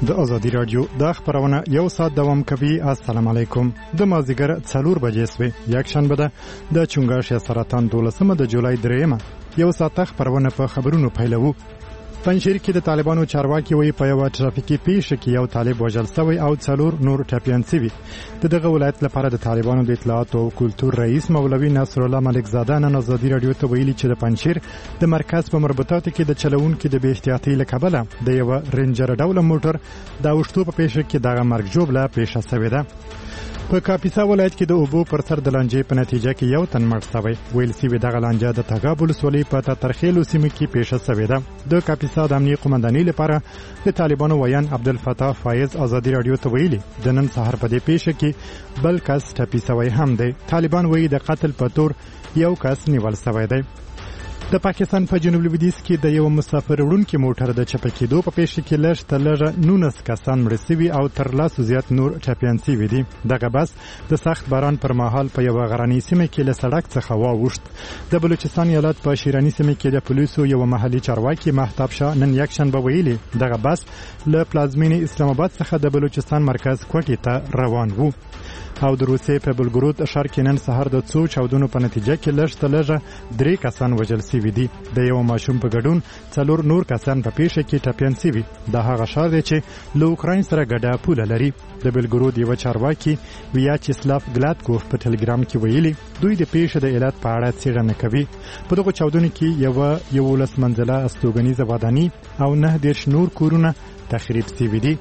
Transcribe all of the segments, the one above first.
د ازادي رادیو د خبرونه یو ساعت دوام کوي. السلام علیکم. د مازیګر 4 بجې سوي یک شنبه ده د چونګاش سرطان 12 د جولای 3 یو ساعت خبرونه په خبرونو پیلوو. پنځیر کې د طالبانو چارواکي وی په یو ترافیکي پیښه کې یو طالب وژل شوی او 4 نور ټپيان شوی. دغه ولایت لپاره د طالبانو د اطلاعات او کلتور رئیس مولوی نصر الله ملک زاده نن ازادي رادیو ته ویلي چې د پنځیر د مرکز په مربوطاتو کې د چلوونکو د بې احتیاطۍ لکبله د یو رینجر ډول موټر د اوښتو په پیښه کې دغه مرګ جوړه پیښه شوې ده. په کاپیسا ولایت کې د اوبو پر سر د لانجې په نتیجه کې یو تن مړ شوی. ویل سوي دغه لانجه د تګابل سولې په ترخیلو سیمه کې پیښه شوې ده. د کاپیسا د امنیي قومندانۍ لپاره د طالبانو ویان عبدالفتاح فایز ازادي رادیو ته ویلي د نن سهار په دې پیښه کې بل کس ټپي شوی هم دی. طالبان وایي د قتل په تور یو کس نیول شوی دی. د پاکستان په جنوب لویدیځ کې د یو مسافر وړونکي موټر د چپه کېدو په پیښه کې لږ تر لږه 19 کسان مړه شوي او تر لاسو زیات نور ټپیان شوي دي. دغه بس د سخت باران پر مهال په یو غرنۍ سیمه کې له سړک څخه واوښت. د بلوچستان ایالت په شیرانی سیمه کې د پولیسو یو محلي چارواکي مهتاب شاه نن یک شنبه ویلي دغه بس له پلازمینې اسلام آباد څخه د بلوچستان مرکز کوټې ته روان وو. او د روسیې په بلګرود ښار کې نن سهار د څو چاودنو په نتیجه کې لږ تر لږه 3 کسان وژل شوي دي. د یو ماشوم په ګډون 4 نور کسان په پیښه کې ټپیان شوي. د هغه ښار دی چې له اوکراین سره ګډه پوله لري. د بلګرود یو چارواکي ویاچسلاف ګلاتکوف په ټلګرام کې ویلي دوی د پیښې د علت په اړه څېړنه کوي. په دغه چاودنو کې یو 11 منزله استوګنیزه وداني او 9 نور کورونه تخریب شوي دي.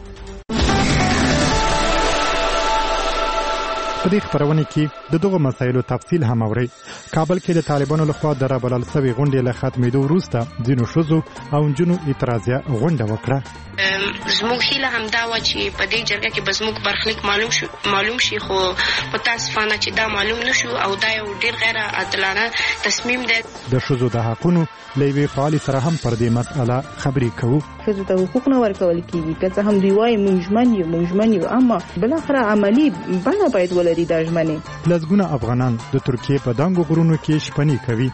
په دې خبرونه کې د دغه مسایلو تفصیل هم اوري. کابل کې د طالبانو لخوا د رابلل سوي غونډې له ختمېدو وروسته ځینو ښځو او نجونو اعتراضیه غونډه وکړه. زموږ هیله همدا وه چې په دې جرګه کې به زموږ برخلیک معلوم شي، خو متاسفانه چې دا معلوم نشو او دا یو ډېر غیر عادلانه تصمیم دی. د ښځو د حقونو له یوې فعالې سره هم پر دې مسئله خبرې کوو. ښځو ته حقوق نه ورکول کېږي، که څه هم دوی وایي موږ ژمن یو، اما بالاخره عملي بڼه باید ولري دا ژمنې. لسګونه افغانان د ترکیې په دنګو غرونو کې شپنې کوي.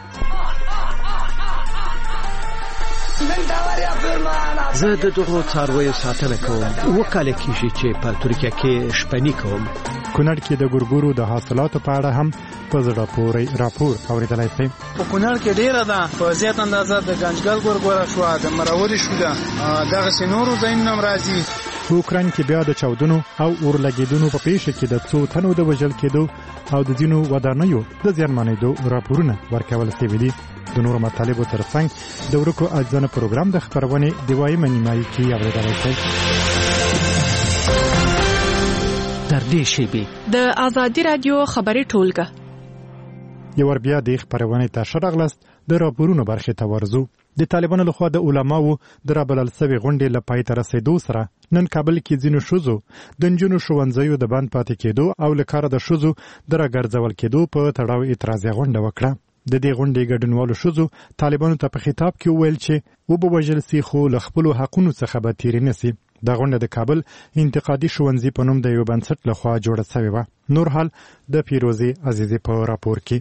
زه د دغو څارویو ساتنه کوم. وکاله کېږي چې په ترکیه کې شپنې کوم. کونړ کې د ګورګورو د حاصلاتو په اړه هم په زړه پورې راپور اورېدلی شئ. په کونړ کې ډېره ده، په زیات اندازه د ګنجګل ګورګوره شوه، د مرورې شو ده، دغسې نورو ځایونو هم راځي. په اوکراین کې بیا د چاودنو او اورلګېدنو په پیښه کې د څو تنو د وژل کېدو او د ځینو ودانیو د زیانمنېدو راپورونه ورکول شوي دي. د نورو مطالبو ترڅنګ د ورکو اجزانه پروګرام د خبرونې دوایمه نیمایي کې اورېدلی شئ. در دې شیبې د ازادي رادیو خبري ټولګه یو ور بیا د خبرونې ته شرغلست د راپورونو برخې ته ورزو. د طالبانو لخوا د علماو د رابلل سوي غونډې له پای ته رسېدو سره نن کابل کې ځینو ښځو د نجونو ښوونځیو د بند پاتې کېدو او له کاره د ښځو د راګرځول کېدو په تړاو اعتراضیه غونډه وکړه. د دې غونډې ګډونوالو ښځو طالبانو ته په خطاب کې وویل چې وبوژل سي خو له خپلو حقونو څخه به تېرې نه سي. دا غونډه د کابل انتقادي ښوونځي په نوم د یو بنسټ لخوا جوړه شوې وه. نور حال د فیروزې عزیزي په راپور کې.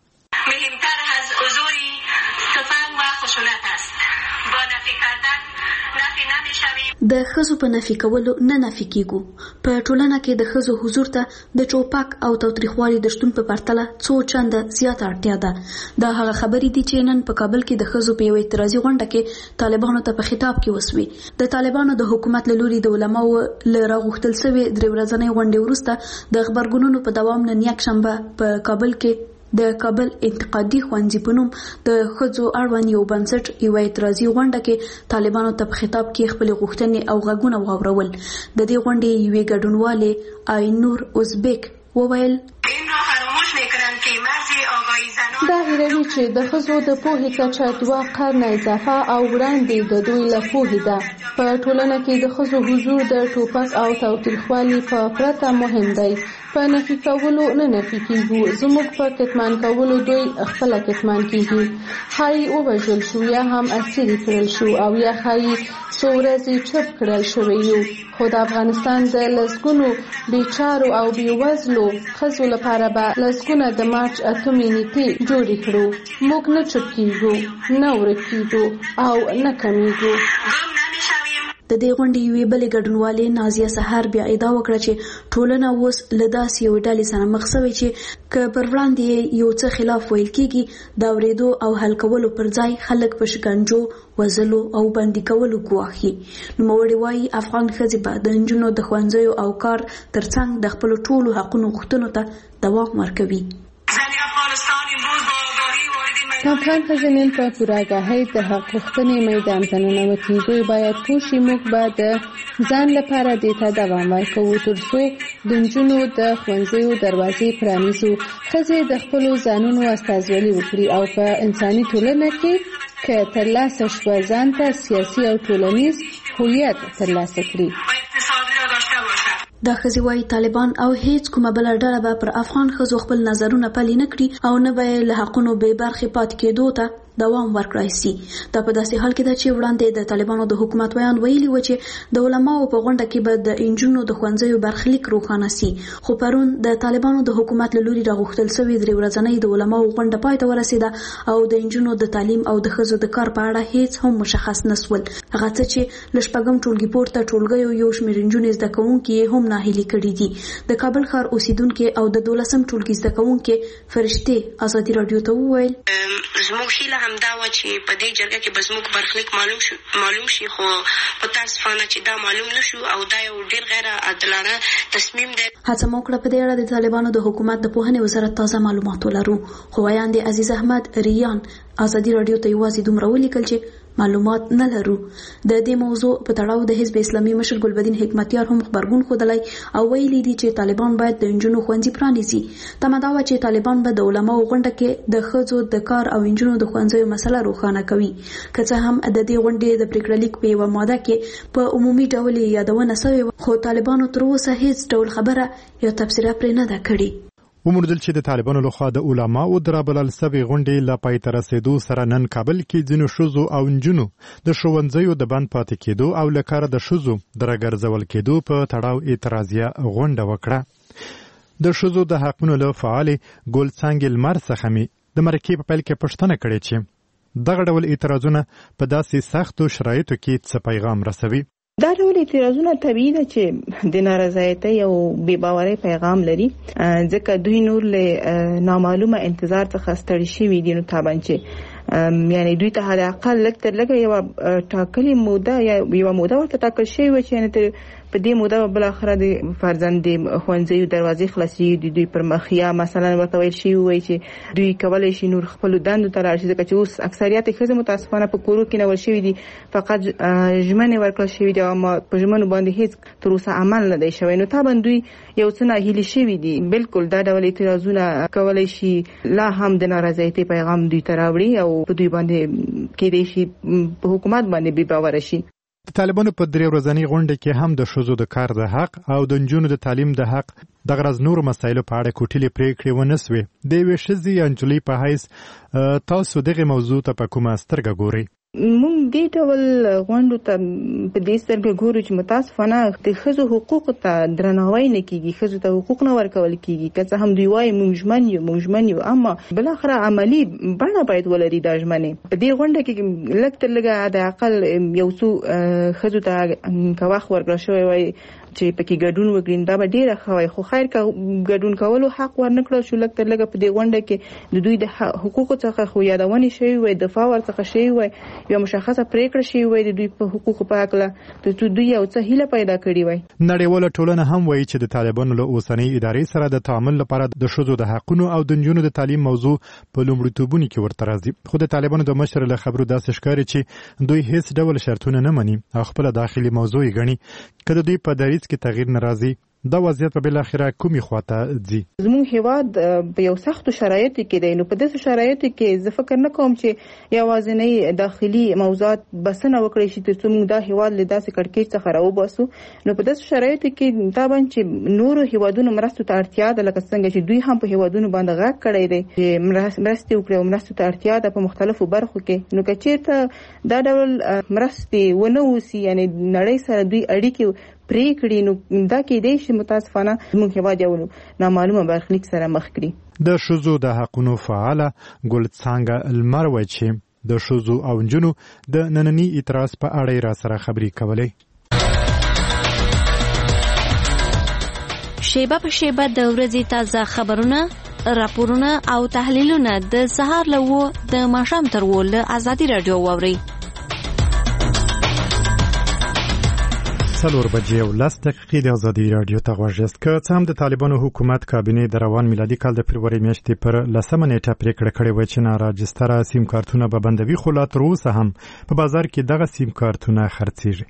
د ښځو په نفي کولو نه نفي کیږو. په ټولنه کې د ښځو حضور ته د چوپک او تاوتریخوالي د شتون په پرتله څو چنده زیاته اړتیا ده. دا هغه خبرې دي چې نن په کابل کې د ښځو په یو اعتراضي غونډه کې طالبانو ته په خطاب کې وسوي. د طالبانو د حکومت له لوري د علماو له راغوښتل شوې 3 ورځنۍ غونډې وروسته د خبرګونونو په دوام نن یک شنبه په کابل کې د کابل انتقادي ښوونځي په نوم د ښځو اړوند یو بنسټ یو اعتراضي غونډه کې طالبانو ته په خطاب کې خپل غوښتنې او غږونه واورول. د دې غونډې یوې ګډونوالې آینور ازبک وویل دا هیروي چې د ښځو د پوهې کچه 2 قرنه اضافه او وړاندې د دوی له پوهې ده. په ټولنه کې د ښځو حضور د ټوپک او تاوتریخوالي په پرته مهم دی. په نفي کولو نه نفي کیږو، زموږ په کتمان کولو دوی خپل کتمان کیږي. خای ووژل شو یا هم اسیر کړل شو او یا خای څو ورځې چپ کړل شوی یو. خو د افغانستان د لسګونو بیچارو او بیوزلو ښځو لپاره به لسګونه د مارچ 8 نیټې جوړې کړو. موږ نه چپ کیږو، نه ورک کیږو او نه کمیږو. د دې غونډې یوې بلې ګډونوالې نازیه سحر بیا ادعا وکړه چې ټولنه اوس له داسې یوې ډلې سره مخ شوې چې که پر وړاندې یو څه خلاف ویل کېږي د اورېدو او حل کولو پر ځای خلک په شکنجو وژلو او بندي کولو ګواښي. نوموړې وایي افغان ښځې به د نجونو د ښوونځیو او کار ترڅنګ د خپلو ټولو حقونو غوښتنو ته دوام ورکوي. افغان ښځې نن په پوره آګاهۍ د حق غوښتنې میدان ته ننوتي. دوی باید پوه شي موږ به د ځان لپاره دې ته دوام ورکوو تر څو د نجونو د ښوونځیو دروازې پرانیزو. ښځې د خپلو ځانونو استازولي وکړي او په انساني ټولنه کې که ترلاسه شوه ځان ته سیاسي او ټولنیز هویت ترلاسه کړي. دا ښځې وایي طالبان او هیڅ کومه بله ډله به پر افغان ښځو خپل نظرونه پلي نه کړي او نه به له حقونو بې برخې پاتې کېدو ته دوام ورکړای شي. دا په داسې حال کې ده چې وړاندې د طالبانو د حکومت ویان ویلي و چې د علماو په غونډه کې به د انجونو د ښوونځیو برخلیک روښانه شي. خو پرون د طالبانو د حکومت له لوري راغوښتل شوې 3 ورځنۍ د علماو غونډه پای ته ورسېده او د انجونو د تعلیم او د ښځو د کار په اړه هیڅ هم مشخص نسول. هغه څه چې له شپږم ټولګي پورته ټولګیو یو شمېر انجونې زده کوونکي هم ناهیلي کړي دي. د کابل ښار اوسیدونکي او د 12م ټولګي زده کوونکي فرشتې ازادي رادیو ته وویل زموږ هیله همدا وه چې په دې جرګه کې به زموږ برخلیک معلوم شي، خو متاسفانه چې دا معلوم نشو او دا یو ډیر غیر عادلانه تصمیم دی. هڅه مو کړه په دې اړه د طالبانو د حکومت د پوهنې وزارت تازه معلومات ولرو، خو ویاند عزیز احمد ریان ازادي رادیو ته یوازې دومره ولیکل چې معلومات نه لرو. د دې موضوع په تړاو د حزب اسلامي مشر ګلبدین حکمتیار هم خبرګون ښودلی او ویلي دي چې طالبان باید د انجونو ښوونځي پرانیزي. تمه دا وه چې طالبان به د علماو غونډه کې د ښځو د کار او انجونو د ښوونځیو مسله روښانه کوي. که څه هم د دې غونډې د پریکړه لیک په یوه ماده کې په عمومي ډول یادونه شوې وه، خو طالبانو تر اوسه هیڅ ډول خبره یا تبصره پرې نه ده کړې. وموندل چې د طالبانو لخوا د علماو د رابلل سوي غونډې لا پای ته رسېدو سره نن کابل کې ځینو ښځو او نجونو د ښوونځیو د بند پاتې کېدو او له کاره د ښځو د راګرځول کېدو په تړاو اعتراضیه غونډه وکړه. د ښځو د حقونو له فعالې ګل څانګې لمر څخه مې د مرکې په پیل کې پوښتنه کړې چې دغه ډول اعتراضونه په داسې سختو شرایطو کې څه پیغام رسوي. دا ډول اعتراضونه طبیعي ده چې د نارضایتۍ او بې باورۍ پیغام لري، ځکه دوی نور له نامعلومه انتظار څخه ستړي شوي دي. نو طبعا چې یعنی دوی ته حد اقل لږ تر لږه یوه ټاکلې موده یا یوه موده ورته ټاکل شوې وه چې یعنې په دې موده بالاخره د فرضاً د ښوونځیو دروازې خلاصېږي د دوی پر مخ، یا مثلا ورته ویل شوي وای چې دوی کولی شي نور خپلو دندو ته لاړ شي، ځکه چې اوس اکثریت ښځې متاسفانه په کورو کې نیول شوي دي، فقط ژمنې ورکړل شوي دي او په ژمنو باندې هیڅ تر اوسه عمل نه دی شوی. نو طبعا دوی یو څه ناهیلي شوي دي. بالکل دا ډول اعتراضونه کولی شي لا هم د نارضایتۍ پیغام دوی ته راوړي او په دوی باندې کېدای شي په حکومت باندې بې باوره شي. د طالبانو په 3 ورځنۍ غونډه کې هم د ښځو د کار د حق او د نجونو د تعلیم د حق د غرض نور مسایلو په اړه کوټلې پریکړې ونه سوې. د یوې ښځې یا نجلۍ په حیث تاسو دغه موضوع ته په کومه سترګه ګورئ؟ مونږ دې ډول غونډو ته په دې سترګه ګورو چې متاسفانه د ښځو حقوقو ته درناوی نه کېږي، ښځو ته حقوق نه ورکول کېږي. که څه هم دوی وایي موږ ژمن یو، اما بالاخره عملي بڼه باید ولري دا ژمنې. په دې غونډه کې لږ تر لږه د اقل یو څو ښځو ته که وخت ورکړل شوی وای چې پکې ګډون وکړي دا به ډېره ښه وای، خو خیر که ګډون کولو حق ورنکړل شو، لږ تر لږه په دې غونډه کې د دوی د حقوقو څخه خو یادونې شوې وای، دفاع ورڅخه شوې وای، یو مشخصه پریکړه شوې وای د دوی په حقوقو په هکله، د دوی یو څه هیله پیدا کړې وای. نړیواله ټولنه هم وایي چې د طالبانو له اوسنۍ ادارې سره د تعامل لپاره د ښځو د حقونو او د نجونو د تعلیم موضوع په لومړیتوبونو کې ورته راځي. خو د طالبانو د مشر له خبرو داسې ښکاري چې دوی هیڅ ډول شرطونه نه مني او خپله داخلي موضوع یې ګڼي. که د دوی په دریځ کې تغییر نه راځي، دا وضعیت په بالاخره کومې خواته ځي؟ زموږ هیواد په یو سختو شرایطو کې دی. نو په داسې شرایطو کې زه فکر نه کوم چې یوازینی داخلي موضوعات بسنه وکړي شي تر څو موږ دا هیواد له داسې کړکېچ څخه راوباسو. نو په داسې شرایطو کې طبعا چې نورو هیوادونو مرستو ته اړتیا ده، لکه څنګه چې دوی هم په هیوادونو باندې غږ کړی دی چې مرستې وکړي او مرستو ته اړتیا ده په مختلفو برخو کې. نو که چېرته دا ډول مرستې ونه اوسي، یعنې نړۍ سره دوی اړیکې پریکړې، نو دا کېدای شي متاسفانه زموږ هیواد یو نامعلومه برخلیک سره مخ کړي. د ښځو د حقونو فعاله ګل څانګه لمر وایي چې د ښځو او نجونو د ننني اعتراض په اړه را سره خبرې کولې. شیبه په شیبه د ورځې تازه خبرونه، راپورونه او تحلیلونه د سهار له 9 د ماښام تر 10 له آزادي رادیو واورئ. 4 بجې او 10 دقیقې د آزادي رادیو ته غوږ یاست. که څه هم د طالبانو حکومت کابینې د روان میلادي کال د فبروري میاشتې پر 10 نیټه پریکړه کړې وه چې ناراجستره سیم کارتونه به بندوي، خو لا تر اوسه هم په بازار کې دغه سیم کارتونه خرڅېږي.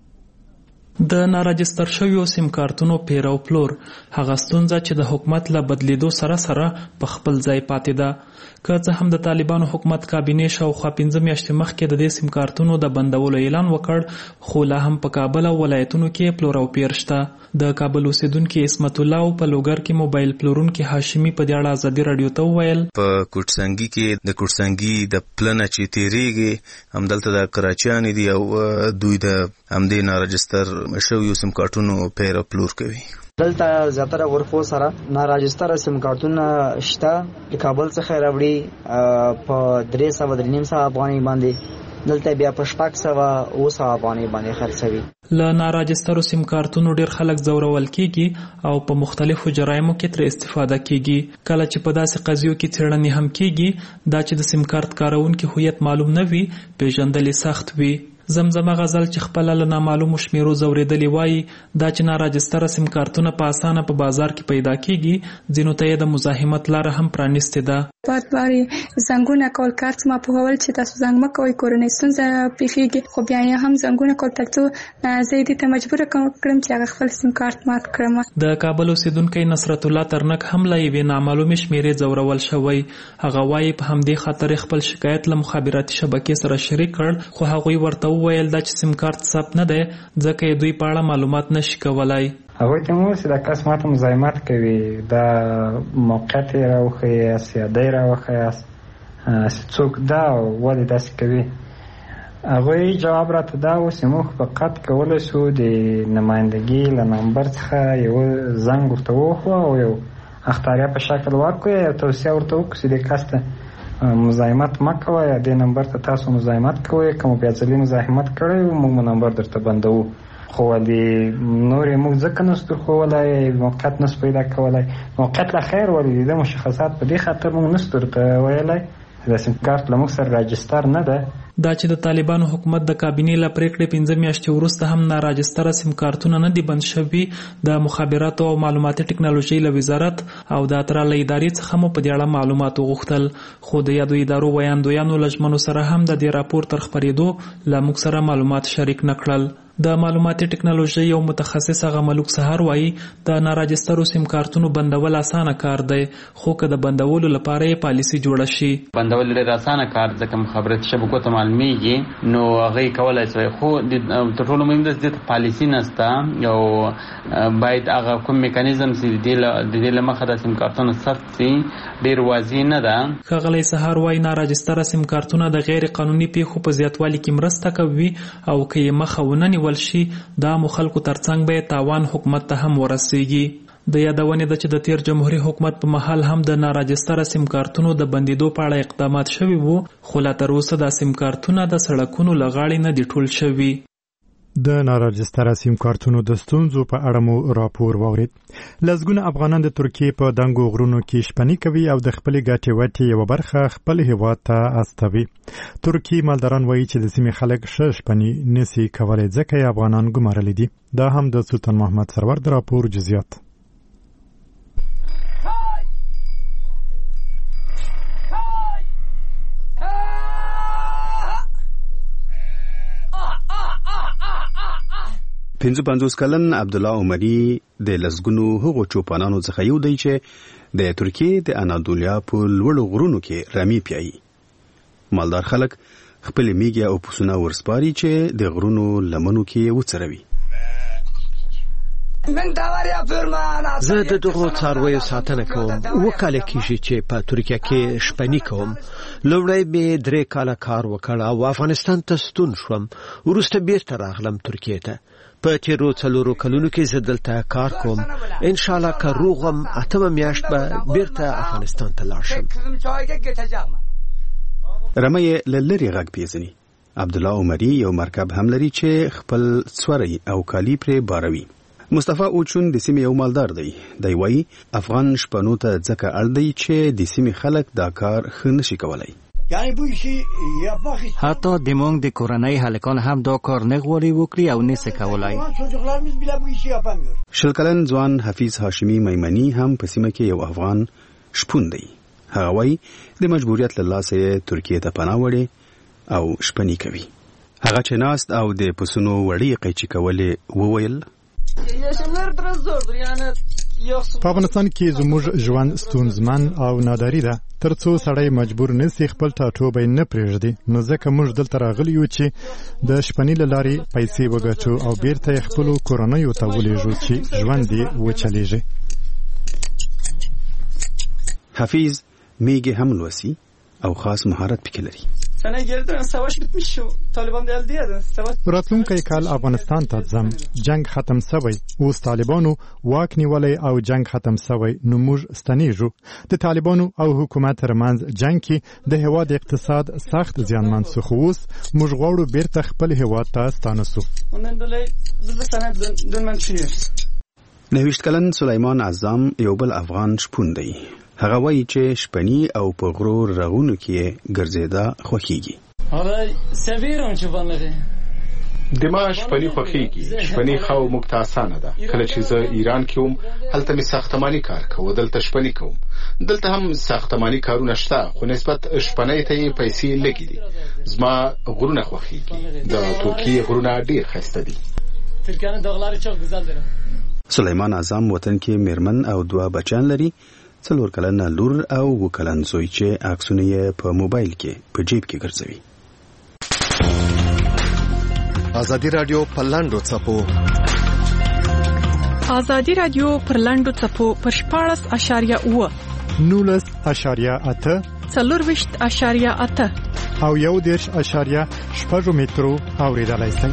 د ناراجستر شویو سیم کارتونو پیر او پلور هغه ستونزه چې د حکومت له بدلیدو سره سره په خپل ځای پاتې ده. که څه هم د طالبانو حکومت کابینې شاوخوا 15 میاشتې مخکې د دې سیم کارتونو د بندولو اعلان وکړ، خو لا هم په کابل او ولایتونو کې پلور او پیر شته. د کابل اوسیدونکي اسمت الله او په لوګر کې موبایل پلورونکي هاشمي په دې اړه آزادي رادیو ته وویل: په کوټسنګي کې د کوټسنګي د پلنه چې تیریږي همدلته د کراچیان دي او دوی د همدې ناراجستر شویو سیم کارتونو پیر او پلور کوي. دلته زیاتره ورکو سره ناراجستره سیم کارتونه شته. د کابل څخه راوړي په 300 افغانۍ باندې، دلته بیا په 600 افغانۍ باندې خرڅوي. له ناراجسترو سیم کارتونو ډیر خلک زورول کیږي او په مختلفو جرایمو کې تر استفاده کیږي. کله چې په داسې قضیو کې څېړنې هم کیږي، دا چې د سیم کارت کارونکي هویت معلوم نه وي، پیژندل سخت وي. زمزمه غزل چې خپل له نامعلومو شمیرو زوریدلی وایي دا چې ناراجستره سیم کارتونه په اسانه په بازار کې پیدا کیږي، ځینو ته د مزاحمت لاره هم پرانیستې ده. بار زنګونه کول کارت ما په هول چې تاسو زنګ مکوئ کورنۍ ستونزه پیښیږي، خو بیا یې هم زنګونه کول ترڅو زه دې ته مجبور کړم چې هغه خپل سیم کارت مات کړم. د کابل اوسیدونکی نصرت الله ترنک هم لا یوې نامعلومې شمیرې زورول شوی. هغه وایي په همدې خاطر خپل شکایت له مخابراتي شبکې سره شریک کړ، خو هغوی ورته وویل دا چې سیم کارت ثبت نه دی ځکه دوی په اړه معلومات نشي کولای. هغوی ته مو چې دا کس ماته مزاحمت کوي، دا موقعیت یې راوښیاست یا دی راوښیاست څوک دا ولې داسې کوي. هغوی جواب راته دا و چې موږ فقط کولی شو د نمایندګي له نمبر څخه یو زنګ ورته ووهو او یو اختاریه په شکل ورکړو، یو توصیه ورته وکړو چې دې کس ته مزاحمت مه کوئ، یا دې نمبر ته تاسو مزاحمت کوئ، که مو بیا ځلې مزاحمت کړی و موږ نمبر درته بندوو. خو ولې نور یې موږ ځکه نسو ښوولی، موقعیت نسو پیدا کولی. موقعیت له خیر ولې د مشخصات په دې خاطر موږ نسو درته ویلی دا سیم کارت له موږ سره راجستر نه ده. دا چې د طالبانو حکومت د کابینې له پریکړې 15 میاشتې وروسته هم ناراجستره سیم کارتونه نه دي بند شوي، د مخابراتو او معلوماتي ټکنالوژۍ له وزارت او د اترا له ادارې څخه مو په دې اړه معلومات وغوښتل، خو د یادو ادارو ویاندویانو له ژمنو سره هم د دې راپور تر خپرېدو له موږ سره معلومات شریک نه کړل. د معلوماتي ټکنالوژۍ یو متخصص هغه ملوک سهار وایي د ناراجسترو سیم کارتونو بندول اسانه کار دی، خو که د بندولو لپاره یې پالیسي جوړه شي. بندول ډېر اسانه کار ځکه مخابراتي شبکو ته معلومیږي، نو هغه یې کولی شي، خو تر ټولو مهم ده چې دې ته پالیسي نشته او باید هغه کوم میکانیزم چې د دې له مخه د سیم کارتونو ثبت شي ډېر واضح نه ده. ښاغلی سهار وایي ناراجستره سیم کارتونه د غیر قانوني پیښو په زیاتوالي کې مرسته کوي او که یې مخه ونه نیول شي دا مو خلکو ترڅنګ به تاوان حکومت ته هم ورسیږي. د یادونې ده چې د تیر جمهوریت حکومت په مهال هم د ناراجستره سیم کارتونو د بندیدو په اړه اقدامات شوي وو، خو لا تر اوسه دا سیم کارتونه د سړکونو له غاړې نه دي ټول شوي. د ناراجستره سیم کارتونو د ستونزو په اړه مو راپور واورید. لسګونه افغانان د ترکیې په دنګو غرونو کې شپنی کوي او د خپلې ګټې وټې یوه برخه خپل هیواد ته استوي. ترکیې مالداران وایي چې د سیمې خلک ښه شپنی نسي کولی ځکه یې افغانان ګمارلی دي. دا هم د سلطان محمد سرور د راپور جزئیات. پنځه 50 کلن عبدالله عمری د لسګونو هغو چوپانانو څخه یو دی چې د ترکیې د انادولیا په لوړو غرونو کې رمې پیایي. مالدار خلک خپل میږي او پسونه ورسپاري چې د غرونو لمنو کې وڅروي. زه د دغو څارویو ساتنه کوم. وکاله کیږي چې په ترکیه کې شپنی کوم. لومړی مې 3 کاله کار وکړ او افغانستان ته ستون شوم. وروسته بیرته راغلم ترکیه ته. په تیرو 4 کلونو کې زه دلته کار کوم. ان شاء الله که روغم 8 میاشت به بیرته افغانستان ته لاړ شم. رمې له لرې غږ پیژني. عبدالله عمری یو مرکب هم لري چې خپل څوری او کالی پرې باروي. مصطفی اوچون د سیمې یو مالدار دی. دی وایي افغان شپنو ته ځکه اړ دی چې د سیمې خلک دا کار ښه نشي کولی. حتی د موږ د کورنۍ هلکان هم دا کار نه غواړي وکړي او نشي کولای. شل کلن ځوان حفیظ هاشمی میمنی هم په سیمه کې یو افغان شپون دی. هغه وایي د مجبوریت له لاسه ترکیه ته پناه وړي او شپنی کوي. هغه چې ناست او د پسونو وړي قیچي کولې وویل په افغانستان کې زموږ ژوند ستونزمن او ناداري ده. تر څو سړی مجبور نسی خپل ټاټوبی نه پرېږدي، نو ځکه موږ دلته راغلي یو چې د شپني له لارې پیسې وګټو او بیرته یې خپلو کورنیو ته ولیږو چې ژوند یې وچلیږي. حفیظ میگه هم لوسی او خاص مهارت پکې لري. راتلونکی کال افغانستان ته ځم. جنگ ختم سوی، اوس طالبانو واک نیولی او جنگ ختم سوی، نو موږ ستنیږو. د طالبانو او حکومت ترمنځ جنگ کې د هېواد اقتصاد سخت زیانمن سو، خو اوس موږ غواړو بیرته خپل هېواد ته ستانه سو. 29 کلن سلیمان اعظم یو بل افغان شپون دی. هغه وایي چې شپنی او په غرور رغونو کې ګرځېدا خوښیږي. دما شپنی خوښیږي. شپنی خو موږ ته اسانه ده. کله چې زه ایران کې وم هلته می ساختماني کار کوم، دلته شپنی کوم. دلته هم ساختماني کارونه شته، خو نسبت شپنی ته پیسې لګي دي. زما غرونه خوښیږي. د ترکیه غرونه ډیر ښایسته دي. ترکیه دغلار چوک ګزل دي. سلیمان اعظم وطن کې میرمن او 2 بچیان لري. 4 کلنه لور او 2 کلن زوی چې عکسونه یې په موبایل کې په جیب کې ګرځوي. ازادي رادیو پر لاندو څپو. ازادي رادیو پر لاندو څپو پر 14.8 19.8 40.8 او 1.8 مترو اوریدلای شئ.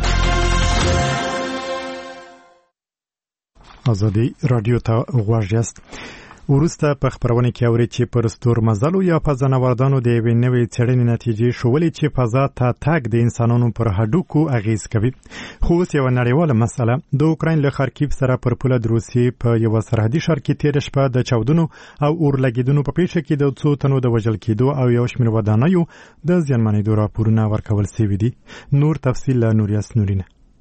ازادي رادیو ته غوږ یاست. وروسته په خبرونه کې اوري چې پر ستورمزلو یا په ځناوردانو د یوې نوې څېړنې نتیجې ښودلې چې فضا ته تګ د انسانانو پر هډوکو اغېز کوي. خو اوس یوه نړیواله مسله د اوکراین له خارکیف سره پر پوله د روسیې په یوه سرحدي ښار کې تېره شپه د چاودنو او اورلګېدنو په پیښه کې د 2 تنو د وژل کېدو او یو شمېر ودانیو د زیانمنېدو راپورونه ورکول شوي دي. نور تفصیل له نوریاس نورینه.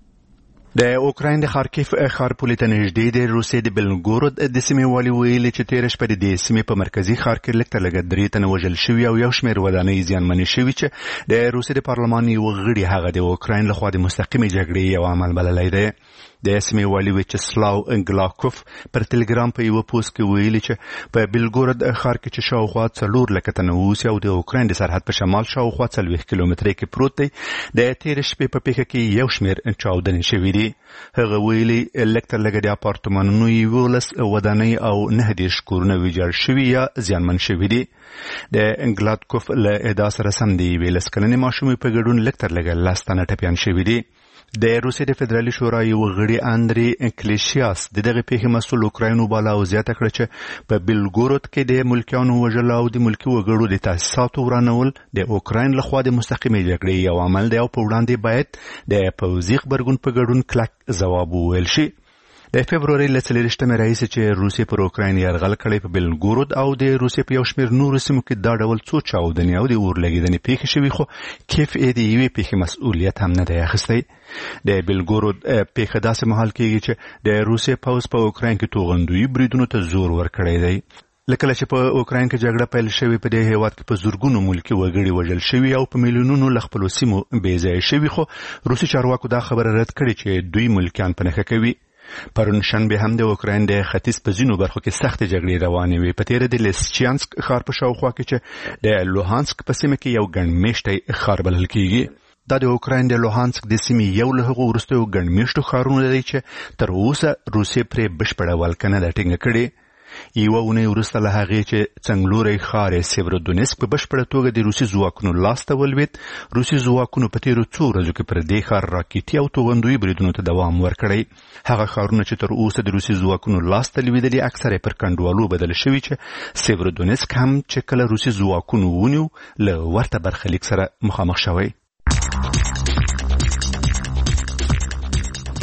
د اوکراین د خارکیف ښار پولې ته نږدې د روسیې د بلګورود د سیمې والي ویلي چې تېره شپه د سیمې په مرکزي ښار کې لږ تر لږه 3 تنه وژل شوي او یو شمېر ودانۍ زیانمنې شوي چې د روسیې د پارلمان یو غړي هغه د اوکراین لخوا د مستقیمې جګړې یو عمل بللی دی. د سیمې والي ویچسلاو انګلاکوف پر ټلګرام په یو پوسټ کې ویلي چې په بلګورود ښار کې چې شاوخوا 4 لک تنه اوسي او د اوکراین د سرحد په شمال شاوخوا 40 کیلومتره کې پروت دی. د تېرې شپې په پیښه کې یو شمېر چاودنې شوي دي. هغه ویلي لږ تر لږه د اپارتمانونو 11 ودانۍ او 9 کورونه ویجاړ شوي یا زیانمن شوي دي. د انګلاکوف له ادعا سره سم دی 11 کلنې ماشومې په ګډون لږ تر لږه 10 تنه ټپیان شوي دي. د روسیې د فدرالي شورا یو غړي اندري کلیشیاس د دغه پیښې مسؤل اوکراین وباله او زیاته کړه چې په بلګورود کې د ملکیانو وژل او د ملکي وګړو د تاسیساتو ورانول د اوکراین لخوا د مستقیمې جګړې یو عمل دی او په وړاندې باید د پوځي غبرګون په ګډون کلک ځواب وویل شي. د فبرवरी له 23 راهیسې چې روسیې پر اوکراین یرغل کړی په بلګورود او د روسیې په یو شمېر نورو سیمو کې دا ډول څو چاودنې او د اورلګېدنې پیښې شوي خو کیف یې د یوې پیښې مسؤلیت هم نه دی اخیستی. د بلګورود پیښه داسې مهال کېږي چې د روسیې پوځ په اوکراین کې توغندویي بریدونو ته زور ورکړی دی. لکه چې په اوکراین کې جګړه پیل شوې په دې هیواد کې په زورګونو ملکي وګړي وژل شوي او په میلیونونو له خپلو سیمو بېځایه شوي خو روسي چارواکو دا خبره رد کړې چې دوی ملکیان په نښه کوي. پرون شنبه هم د اوکراین د ختیځ په ځینو برخو کې سخت جګړې روانې وې. په تېره د لیسچانسک ښار په شاوخوا کې چې د لوهانسک په سیمه کې یو ګڼ میشتی ښار بلل کېږي. دا د اوکراین د لوهانسک د سیمې یو له هغو وروستیو ګڼ میشتو ښارونو دی چې تر اوسه روسیې پرې بشپړه ولکه نه ده ټینګه کړې. یوه اونۍ وروسته له هغې چې څنګلوری ښار سیورودونیسک په بشپړه توګه د روسي ځواکونو لاسته ولوېد، روسي ځواکونو په تېرو څو ورځو کې پر دې ښار راکېټي او توغندویي بریدونو ته دوام ورکړی. هغه ښارونه چې تر اوسه د روسي ځواکونو لاسته لوېدلي اکثره پر کنډوالو بدل شوي چې سیورودونیسک هم چې کله روسي ځواکونو ونیو له ورته برخلیک سره مخامخ شوی.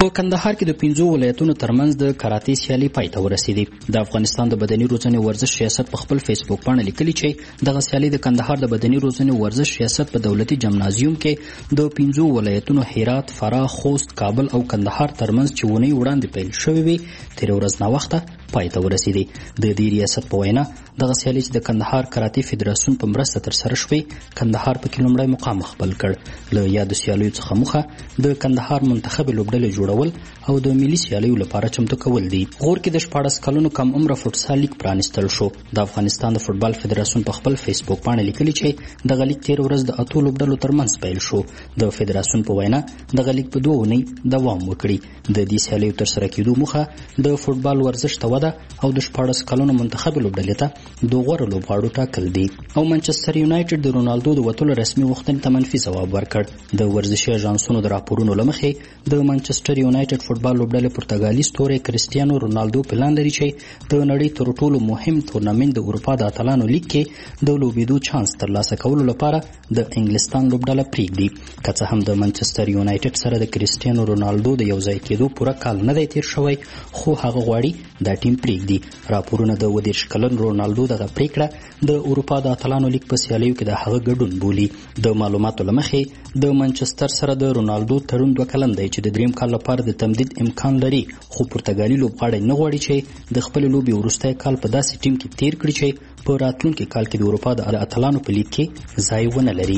په کندهار کې د 15 ولایتونو ترمنځ د کراټې سیالي پای ته ورسېدې. د افغانستان د بدني روزنې ورزش ریاست په خپل فیسبوک باندې لیکلي چې دغه سیالي د کندهار د بدني روزنې ورزش ریاست په دولتي جمنازیوم کې د 15 ولایتونو هرات، فراه، خوست، کابل او کندهار ترمنځ چې ونې وړاندې پیل شوې وي تیر ورځ ناوخته پای ته ورسېدې. د دې ریاست په وینا دغه سیالي چې د کندهار کراټې فدراسیون په مرسته ترسره شوې، کندهار پکې لومړی مقام خپل کړ. له یادو سیالیو څخه موخه د کندهار منتخب لوبډلې جوړول او د ملي سیالیو لپاره چمتو کول دي. غور کې د 14 کلونو کم عمره فوټسال لیګ پرانیستل شو. د افغانستان د فوټبال فدراسیون په خپل فیسبوک باندې لیکلي چې دغه لیګ تیر ورځ د 8 لوبډلو ترمنځ پیل شو. د فدراسیون په وینا دغه لیګ په 2 اونۍ دوام وکړي. د دې سیالیو ترسره کېدو موخه د فوټبال ورزش ته وده او د 14 کلونو منتخب لوبډلې ته د غوره لوبغاړو ټاکل دي. او منچستر یونایټډ د رونالدو د وتلو رسمي غوښتنې ته منفي ځواب ورکړ. د ورزشي اژانسونو د راپورونو له مخې د منچستر یونایټډ فوټبال لوبډلې پرتګالي ستوری کریسټیانو رونالدو پلان لري چې د نړۍ تر ټولو مهم تورنمنت د اروپا د اتلانو لیګ کې د لوبېدو چانس ترلاسه کولو لپاره د انګلستان لوبډله پرېږدي. که څه هم د منچستر یونایټډ سره د کریسټیانو رونالدو د یوځای کېدو پوره کال نه دی تیر شوی، خو هغه غواړي دا ټیم پرېږدي. راپورونه د 22 کلن رونالدو دغه پریکړه د اروپا د اتلانو لیګ په سیالیو کې د هغه ګډون بولي. د معلوماتو له مخې د منچستر سره د رونالدو تړون 2 کلن دی چې د دریم کال لپاره د تمدید امکان لري، خو پرتګالي لوبغاړی نه غواړي چې د خپل لوبي وروستی کال په داسې ټیم کې تیر کړي چې په راتلونکي کال کې د اروپا د اتلانو په لیګ کې ځای ونه لري.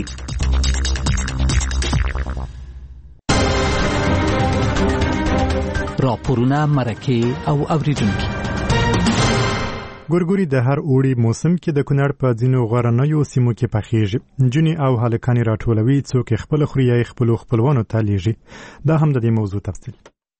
راپورونه، مرکې او اوریدونکي. ګورګوري د هر اوړي موسم کې د کونړ په ځینو غرنیو سیمو کې پخېږي. نجونې او هلکانې راټولوي، څوک خپل خوري یا خپلو خپلوانو ته لیږي. دا هم د دې موضوع تفصیل.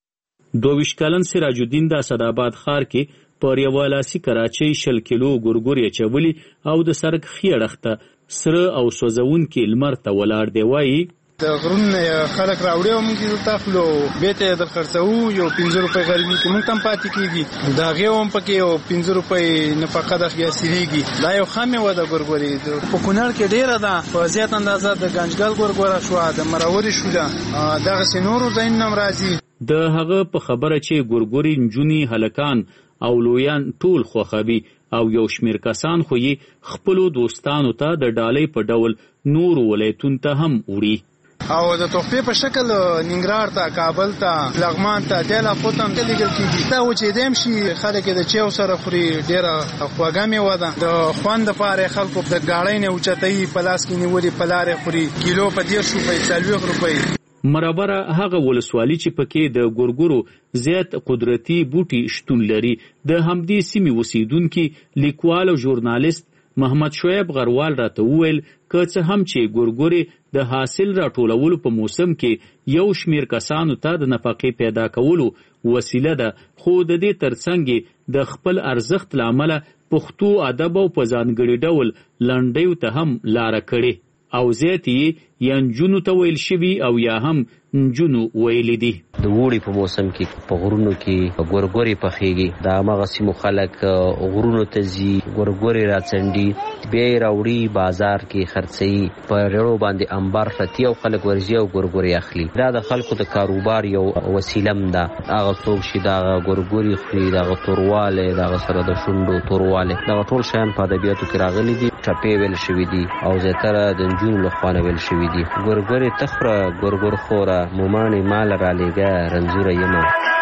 22 کلن سراج الدین د اسداباد ښار کې پر یوه لاسي کراچۍ 10 کیلو ګورګوري اچولي او د سړک ښي اړخ ته سره او سوځونکي لمر ته ولاړ دی. وایي د غرونو خلک راوړي او موږ یې تاخلو بیته در خرڅو، یو 15 روپۍ غریبي کې موږ تم پاتې کېږي. د هغې هم پکې یو 15 روپۍ نفقه د خیاسېږي. دا یو ښه میوه ده ګورګوري. په کونړ کې ډېره ده، په زیات اندازه د ګنجګل ګورګوره شوه، د مروري شوله، دغسې نورو ځایونو هم راځي. د هغه په خبره چې ګورګوري نجونې، هلکان او لویان ټول خوښوي او یو شمیر کسان خو یې خپلو دوستانو ته د ډالۍ په ډول نورو ولایتونو ته هم وړي او د تحفې په شکل ننګرهار ته، کابل ته، لغمان ته، دې لافو ته هم لیږل کېږي. دا وچېدی هم شي، خلک یې د چایو سره خوري. ډېره خوږه میوه ده. د خوند دپاره خلکو د ګاړۍ نه اوچتوي، په لاس کې نیولې په لارې خوري. کیلو په 10 روپۍ، 40 روپۍ. مربره هغه ولسوالي چې پکې د ګورګورو زیات قدرتي بوټي شتون لري. د همدې سیمې اوسیدونکي لیکوال او ژورنالیست محمد شعیب غروال راته وویل که څه هم چې ګورګوري د حاصل راټولولو په موسم کې یو شمیر کسانو ته د نفقې پیدا کولو وسیله ده، خو د دې ترڅنګ د خپل ارزښت له امله پښتو ادب او په ځانګړي ډول لنډیو ته هم لاره کړې او زیات یې یا نجونو ته ویل شوي او یا هم نجونو ویلي دي. د وړي په موسم کې په غرونو کې ګورګوري پخېږي. د هماغه سیمو خلک غرونو ته ځي، ګورګوري راڅنډي، بیا یې راوړي بازار کې خرڅوي. په ریړو باندې انبار پرتي او خلک ورځي او ګورګوري اخلي. دا د خلکو د کاروبار یو وسیله هم ده. هغه څوک چې دغه ګورګوري خوري، دغه توروالی، دغه سره د شونډو توروالی، دغه ټول شیان په ادبیاتو کې راغلي دي. ټپې ویل شوي دي او زیاتره د نجونو لخوا نه ویل شوي دي. ګورګوري تخوره، ګورګور خوره، مومانې مال رالیږه، رنځوره یمه.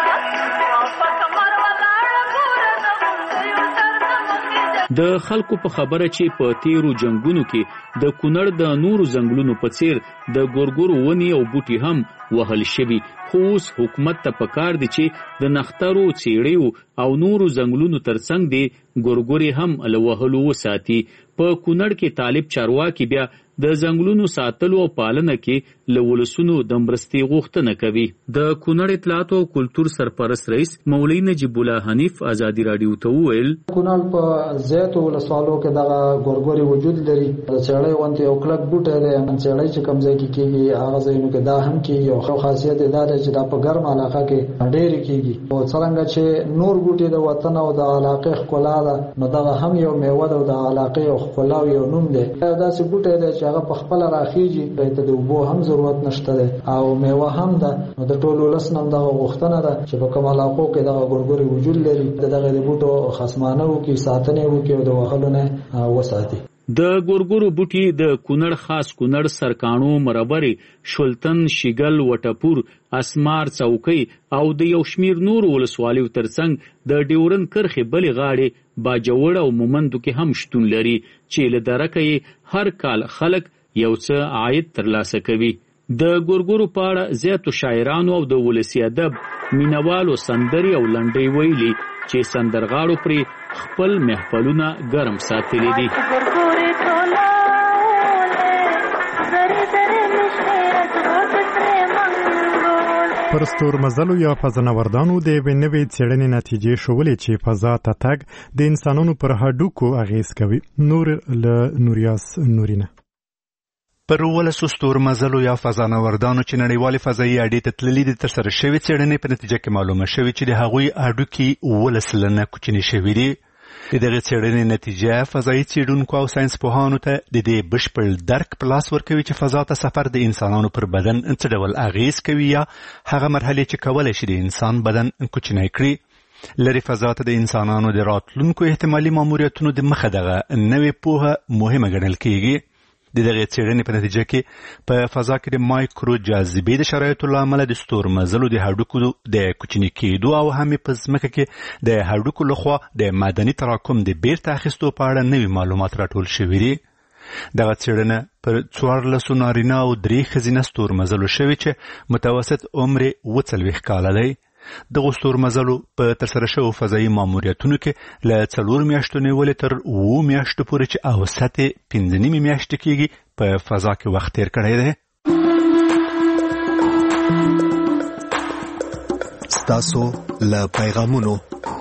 د خلکو په خبره چې په تیرو جنگونو کې د کونړ د نورو ځنګلونو په څیر د ګورګورو ونې او بوټي هم وهل شوي، خو اوس حکومت ته پکار دی چې د نښترو، څیړیو او نورو ځنګلونو ترڅنګ دی ګورګوري هم له وهلو وساتي. په کونړ کې طالب چارواکي بیا د ځنګلونو ساتلو او پالنه کې له ولسونو د مرستې غوښتنه کوي. د کونړ اطلاعات او کلتور سرپرست رئیس مولوي نجیب الله حنیف ازادي راډیو ته وویل کونړ په زیاتو ولسوالو کې دغه ګورګوري وجود لري. د څېړۍ غوندې یو کلک بوټی دی. څېړۍ چې کوم ځای کې کېږي هغه ځایونو کې دا هم کېږي. یو ښه خاصیت یې دا دی چې دا په ګرم علاقه کې ډېر کیږي او څنګه چې نور بوټي د وطن او د علاقې ښکلا ده نو دا هم یو میوه ده د علاقې او ښکلا یو نوم دی دا چې بوټي دی چې هغه په خپل راخیږي ته د اوبو هم ضرورت نشته ده او میوه هم ده نو د ټولو لسنم دا غوښتنه ده چې په کوم علاقو کې دا ګورګوري وجود لري دغه د بوټو خصمانه او کې ساتنه وکړي او د وهلونه وساتي د ګورګورو بوټي د کونړ خاص کونړ سرکانو مربري شولتن شیګل وټپور اسمار چوکۍ او د یو شمیر نور ولسوالیو ترڅنګ د ډیورن کرخې بلې غاړې باجوړ او مومندو کې هم شتون لري چې له درکې هر کال خلک یو څه عاید ترلاسه کوي د ګورګورو په اړه زیاتو شاعرانو او د ولسي ادب مینوالو سندري او لنډۍ ویلي چې سندرغاړو پرې خپل محفلونه ګرم ساتلي دي پر ستورمزلو یا فضانوردانو د یوې نوې څېړنې نتیجې ښودلې چې فضا ته تګ د انسانانو پر هډوکو اغېز کوي. نور له نوریاس نورینه پر ولسو ستورمزلو یا فضانوردانو چې نړیوالې فضایي اډې ته تللي دي ترسره شوې څېړنې په نتیجه کې معلومه شوې چې د هغوی هډوکي 11 سلنه کوچني شوي دي. د دغه څېړنې نتیجه فضایي څېړونکو او ساینس پوهانو ته د دې بشپړ درک په لاس ورکوي چې فضا ته سفر د انسانانو پر بدن څه ډول اغېز کوي یا هغه مرحلې چې کولی شي د انسان بدن کوچنی کړي. لرې فضا ته د انسانانو د راتلونکو احتمالي ماموریتونو د مخه دغه نوې پوهه مهمه ګڼل کېږي. د دغه څېړنې په نتیجه کې په فضا کې د مایکرو جاذبې د شرایطو له امله د ستورمزلو د هډوکو د کوچني کېدو او هم په ځمکه کې د هډوکو لخوا د معدني تراکم د بیرته اخیستو په اړه نوي معلومات راټول شوي دي. دغه څېړنه پر 14 نارینه او 3 ښځینه ستورمزلو شوې چې متوسط عمر 40 کاله دی. دغه ستورمزلو په ترسره شوو فضایي ماموریتونو کې له 4 میاشتو نیولې تر 7 میاشتو پورې چې اوسط 15 میاشتې کېږي په فضا کې وخت تیر کړی دی. ستاسو له پیغامونو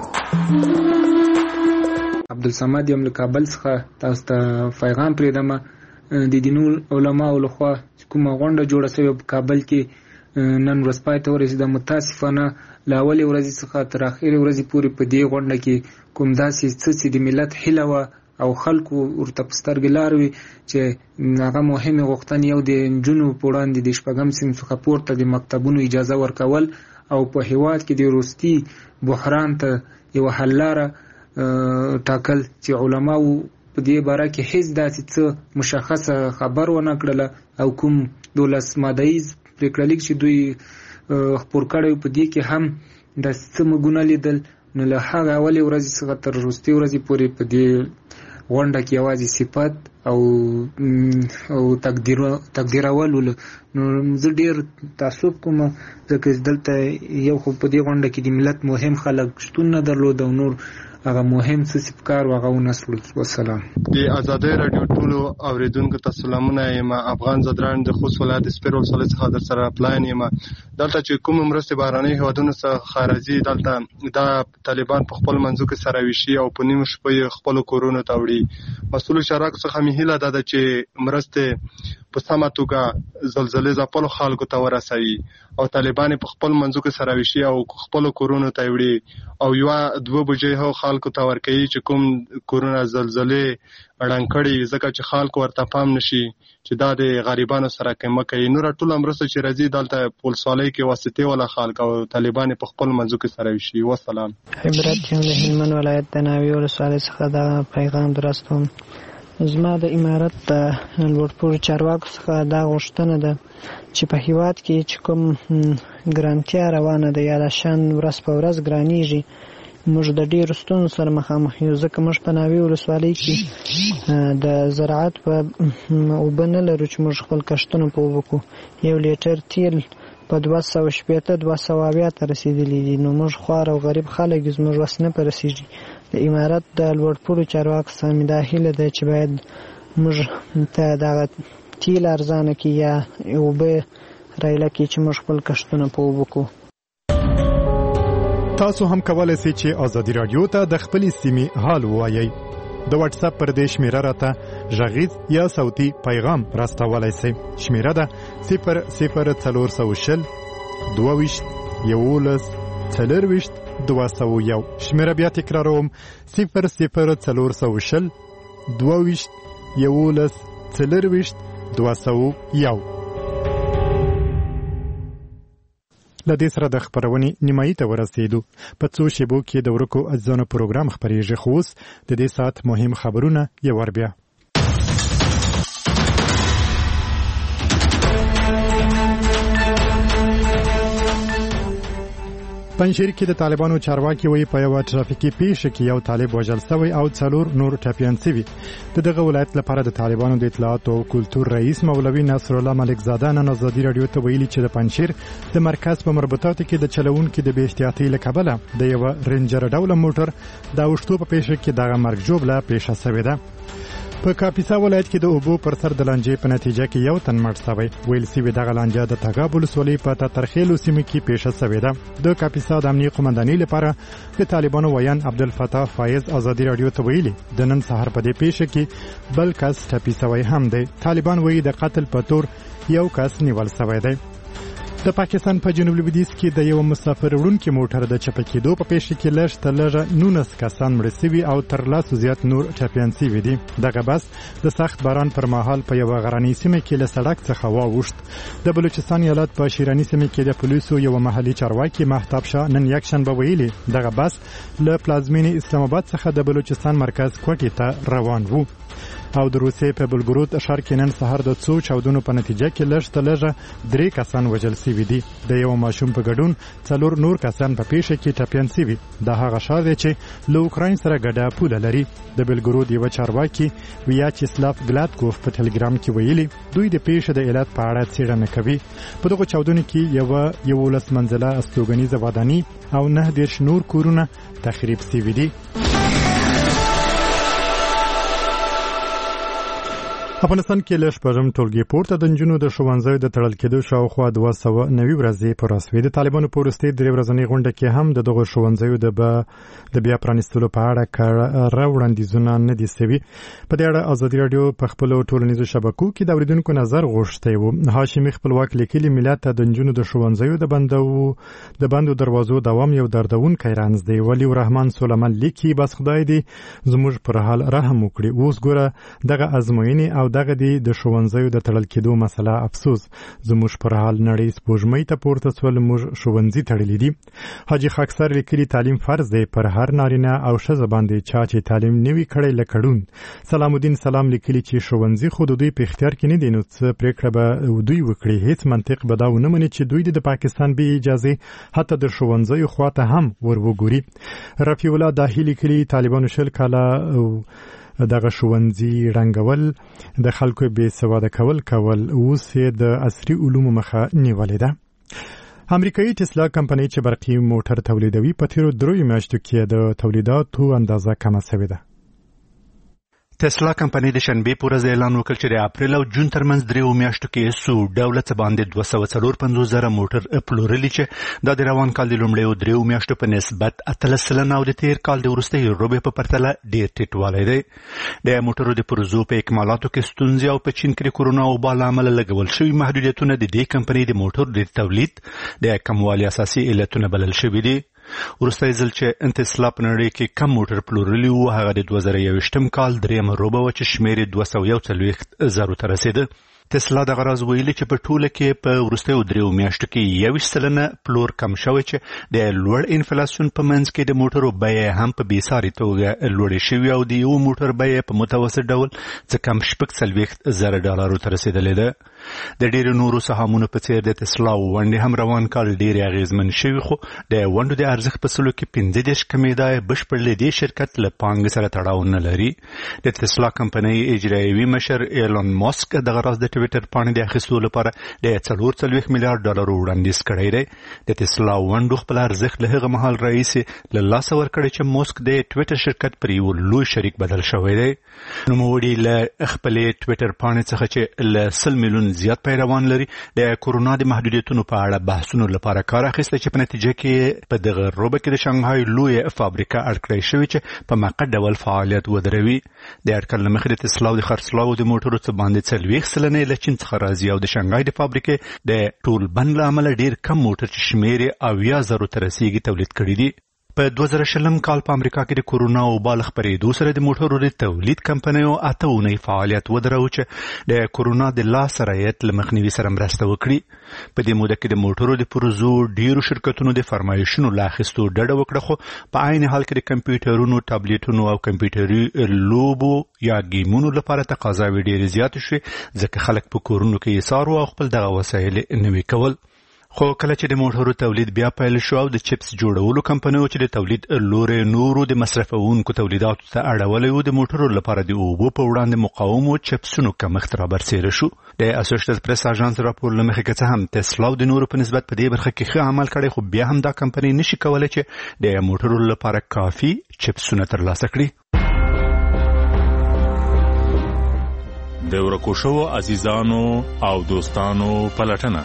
عبدالصمد یم له کابل څخه تاسو ته پیغام پرېږدم. د دینو علماو لخوا کومه غونډه جوړه شوې په کابل کې نن ورځ پای ته ورسېده. متاسفانه له اولې ورځې څخه تر اخرې ورځې پورې په دې غونډه کې کوم داسې څه چې د ملت هیله وه او خلکو ورته په سترګې لار وي چې هغه مهمې غوښتنې یو د نجونو په وړاندې د 6 صنف څخه پورته د مکتبونو اجازه ورکول او په هېواد کې د وروستي بحران ته یوه حل لاره ټاکل چې علماو په دې باره کې هیڅ داسې څه مشخصه خبر ونه کړله او کوم 12 مادهیز پریکړه لیک چې دوی خپور کړی په دې کې هم د څه مګونه لیدل. نو له هغه اولې ورځې څخه تر وروستۍ ورځې پورې په دې غونډه کې یوازې صفت او تقدیرول ول. نو زه ډېر تعصب کوم ځکه دلته یو خو په دې غونډه کې د ملت مهم خلک شتون نه درلود او نور هغه مهم څه سپکار واغه ونسل. والسلام. د آزادۍ رادیو ټولو اوریدونکو ته سلامونه یم. افغان زدران د خوست ولایت سپیر ولسوالۍ څخه در سره پلاین یم. دلته چې کوم مرستې بهرنۍ هیوادونو څخه خارجي دلته دا طالبان په خپل منځو کې سره ویشي او په نیمه شپه خپل کورونو ته وړي. مسؤل شراک څخه مې هیله ده چې مرستې په سمه توګه زلزلې ځپلو خلکو ته ورسوي او طالبان په خپل منځو کې سره ویشي او خپل کورونو ته وړي او یو 2 بجې هو خلکو ته ورکوي چې کوم کورونه زلزلې اړنګ کړي ځکه چې خلکو ورته پام نشي چې دا د غریبانو سره کومه کوي. نور ټول مرسته چې راځي دلته پولسوالۍ کې واسطه ولا خلک او طالبان په خپل منځو کې سره وشي. والسلام. عبرت یم له هلمند ولایت د ناوی ولسوالۍ څخه دا پیغام درستوم. زما د امارت د لوړپوړو چارواکو څخه دا غوښتنه ده چې په هیواد کې چې کوم ګرانتیا روانه ده یا د شان ورځ په ورځ ګرانیږي موږ د ډېرو ستونزو سره مخامخ یو ځکه موږ په ناوی ولسوالۍ کې د زراعت په اوبه نه لرو چې موږ خپل کښتونه په اوبه کړو. 1 لیټر تیل په 280 ته رسېدلی دي. نو موږ خوار او غریب خلک یو زموږ وس نه پرسېږي. د امارت د لوړپوړو چارواکو څخه مې دا هیله ده چې باید موږ ته دغه تیل ارزانه کړي یا اوبه رایله کړي چې موږ خپل کښتونه په اوبه کړو. تاسو هم کولای شئ چې ازادي رادیو ته د خپلې سیمې حال ووایئ. د واتس اپ پر دې شمیره راته غږیز یا صوتي پیغام راستولی شئ. شمیره ده 00420 22 11 40 201. شمیره بیا تکراروم 00420 22 11 40 201. لدې سره د خبرونې نیمایي ته ورسېدو. په څو شیبو کې د ورکو اجزانو پروګرام خپرېږي، خو اوس د دې ساعت مهم خبرونه یو ور بیا. پنځیر کې د طالبانو چارواکي وایي په یو ترافیکي پیښه کې یو طالب وژل شوی او 4 نور ټپیان شوي. دغه ولایت لپاره د طالبانو د اطلاعات او کلتور رئیس مولوي نصر الله ملک زاده نن ازادي رادیو ته ویلي چې د پنځیر د مرکز په مربوطاتو کې د چلوونکو د بې احتیاطۍ له کبله د یو رینجر ډول موټر د اوښتو په پیښه کې دغه مرګ ژوبله پیښه شوې ده. په کاپیسا ولایت کې د اوبو پر سر د لانجې په نتیجه کې یو تن مړ شوی. ویل شوي دغه لانجه د تګاب ولسوالۍ په تترخیلو سیمه کې پیښه شوې ده. د کاپیسا د امنیه قومندانۍ لپاره د طالبانو ویان عبدالفتاح فایز ازادي رادیو ته ویلي د نن سهار په دې پیښه کې بل کس ټپي شوی هم دی. طالبان وایي د قتل په تور یو کس نیول شوی دی. د پاکستان په جنوب لویدیځ کې د یو مسافر وړونکي موټر د چپه کېدو په پیښه کې لږ تر لږه 19 کسان مړه شوي او تر لاسو زیات نور ټپیان شوي دي. دغه بس د سخت باران پر مهال په یوه غرنۍ سیمه کې له سړک څخه واوښت. د بلوچستان ایالت په شیراني سیمه کې د پولیسو یو محلي چارواکي مهتاب شاه نن یکشنبه ویلي دغه بس له پلازمینې اسلام آباد څخه د بلوچستان مرکز کوټې ته روان وو. او د روسیې په بلګرود ښار کې نن سهار د څو چاودنو په نتیجه کې لږ تر لږه 3 کسان وژل شوي دي. د یو ماشوم په ګډون 4 نور کسان په پیښه کې ټپیان شوي. دا هغه ښار دی چې له اوکراین سره ګډه پوله لري. د بلګرود یو چارواکي ویاچسلاف ګلاتکوف په ټلګرام کې ویلي دوی د پیښې د علت په اړه څېړنه کوي. په دغه چاودنو کې یو 11 منزله استوګنیزه ودانۍ او 9 نور کورونه تخریب شوي دي. افغانستان کې له شپږم ټولګي پورته د نجونو د ښوونځیو د تړل کېدو شاوخوا 290 ورځې پوره شوې. د طالبانو په وروستۍ 3 ورځنۍ غونډه کې هم د دغو ښوونځیو د بیا پرانیستلو په اړه کره وړاندیزونه نه دي شوي. په دې اړه ازادي راډیو په خپلو ټولنیزو شبکو کې د اورېدونکو نظر غوښتی و. هاشمي خپلواک لیکلي ملت ته د نجونو د ښوونځیو د بندو دروازو دوام یو دردونکی رنځ دی. ولی الرحمن سلیمان لیکي بس خدای دې زموږ پر حال رحم وکړي. اوس ګوره دغه ازموینې او دغه دی د ښوونځیو د تړل کېدو مسله افسوس. زموږ پر حال نړۍ سپوږمۍ ته پورته سول، موږ ښوونځي تړلي دي. حاجي خاکسر لیکلي تعلیم فرض دی پر هر نارینه او ښځه باندې چا چې تعلیم نوي کړی لکړون. سلام الدین سلام لیکلي چې ښوونځي خو د دوی په اختیار کې نه دي، نو څه پریکړه به دوی وکړي. هیڅ منطق به دا ونه مني چې دوی د پاکستان بې اجازه حتی د ښوونځیو خواته هم ور وګوري. رفیع الله داهی لیکلي طالبانو 20 کاله دغه ښوونځي رنګول د خلکو بې سواده کول اوس یې د عصري علومو مخه نیولې ده. امریکایي ټسلا کمپنۍ چې برقي موټر تولیدوي په تیرو 3 میاشتو کې د تولیداتو اندازه کمه شوې ده. ټسلا کمپنۍ د شنبې په ورځ اعلان وکړ چې د اپریل او جون ترمنځ 3 میاشتو کې سو ډوله څه باندې 254,000 موټر پلورلي چې دا د روان کال د لومړیو 3 میاشتو په نسبت 13% او د تیر کال د وروستۍ ربع په پرتله ډېر ټیټوالی دی. د موټرو د پرزو په اکمالاتو کې ستونزې او په چین کې د کورونا وبا له امله لګول شوي محدودیتونه د دې کمپنۍ د موټرو د تولید د کموالي اساسي علتونه بلل شوي دي. وروستی ځل چې ټسلا په نړۍ کې کم موټر پلورلي وو هغه د 2021 کال 3 ربع و چې شمېر 240,000 ته رسېده. ټسلا دغه راز ویلي چې په ټوله کې په وروستیو 3 میاشتو کې 21% پلور کم شوی چې د لوړ انفلاسیون په منځ کې د موټرو بیې هم په بېساري توګه لوړې شوي او د یو موټر بیې په متوسط ډول څه کم $40,000 ته رسېدلې ده. د ډېرو نورو سهامونو په څېر د ټسلا ونډې هم روان کال ډېرې اغېزمن شوي، خو د ونډو د ارزښت په سلو کې 15 کمېدا بشپړ له دې شرکت له پانګې سره تړاو نه لري. د ټسلا کمپنۍ اجرایوي مشر ایلون ماسک دغه راز د ټویټر پاڼې د اخیستو لپاره د $40 میلیارډ وړاندیز کړی دی. د ټسلا ونډو خپل ارزښت له هغه مهال راهیسې له لاسه ورکړی چې ماسک د ټویټر شرکت پر یو لوی شریک بدل شوی دی. نوموړي له خپلې ټویټر پاڼې څخه چې له 100 میلیون زیات پیروان لري د کورونا د محدودیتونو په اړه بحثونو لپاره کار اخیسته چې په نتیجه کې په دغه روبه کې د شانګهای لوی فابریکه اړکړی شوی چې په مؤقت ډول فعالیت ودروي. د اټکل مخې د ټسلا د خرڅلاو د موټرو څخه باندې 40% موټرونه له چین څخه راځي او د شانګهای د فابریکې د ټول بند له امله ډیر کم موټر چې شمیر یې 80,000 ته رسیږي تولید کړي دي. په 2020 کال په امریکا کې د کورونا وبا خپرېدو سره د موټرو د تولید کمپنیو 8 اونۍ فعالیت ودرول چې د کورونا د لاس سرایت له مخنیوي سره مرسته وکړي. په دې موده کې د موټرو د پروژو ډیرو شرکتونو د فرمایشونو لا اخیستو ډډه وکړه، خو په عین حال کې د کمپیوټرونو، ټابلیټونو او کمپیوټري لوبو یا گیمونو لپاره تقاضاوې ډېرې زیاتې شوې ځکه خلک په کورونو کې ایثار او خپل دغه وسایل نوي کول. خو کله چې د موټرو تولید بیا پیل شو او د چپس جوړولو کمپنیو چې د تولید لوري نورو د مصرفونکو تولیداتو ته اړولې وو د موټرو لپاره د اوبو په وړاندې مقاومو چپسونو کمښت رابرسېره شو. د اسوسییټډ پریس اژانس راپور له مخې که څه هم تسلا د نورو په نسبت په دې برخه کې ښه عمل کړی، خو بیا هم دا کمپنۍ نشي کولی چې د موټرو لپاره کافي چپسونه ترلاسه کړي. د ورکو شوو عزیزانو او دوستانو پلټنه.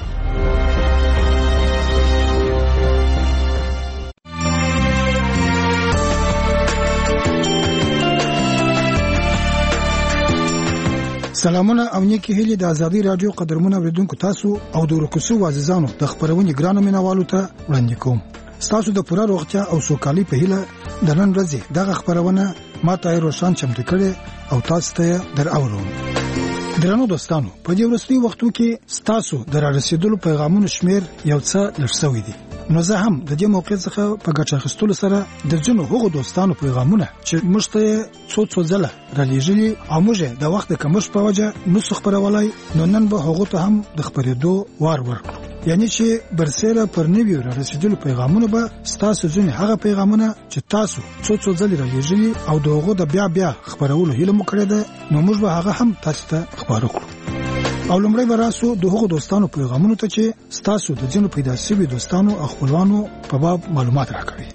سلامونه او نیکی هیلې د ازادي رادیو قدرمنو اوریدونکو تاسو او د ورکوسو عزیزانو د خبرونې ګرانو مینوالو ته وړاندې کوم. تاسو د پوره روغتیا او سوکالي په هیله د نن ورځې دغه خبرونه ماته روشن چمتو کړي او تاسو ته دراوړم. درنو دوستانو، په دې وروستي وختو کې تاسو د رسیدلو پیغامونو شمیر یو څه لږ شوی دی، نو زه هم د دې موقع څخه په ګټه اخیستلو سره د ځینو هغو دوستانو پیغامونه چې موږ ته څو ځله رالیږلي او موږ د وخت د کمښت په وجه نسو خپرولای، نو نن به هغو ته هم د خپرېدو وار ورکړو. یعنی چې برسېره پر نویو رسیدلو پیغامونه به ستاسو ځینې هغه پیغامونه چې تاسو څو ځلې رالیږلي او د هغو د بیا خپرولو هیله مو کړې ده، نو موږ به هغه هم تاسو ته خپاره کړو. او لومړی به راسو د هغو دوستانو پیغامونو ته چې ستاسو د ځینو پیدا شوي دوستانو او خپلوانو په باب معلومات راکوي.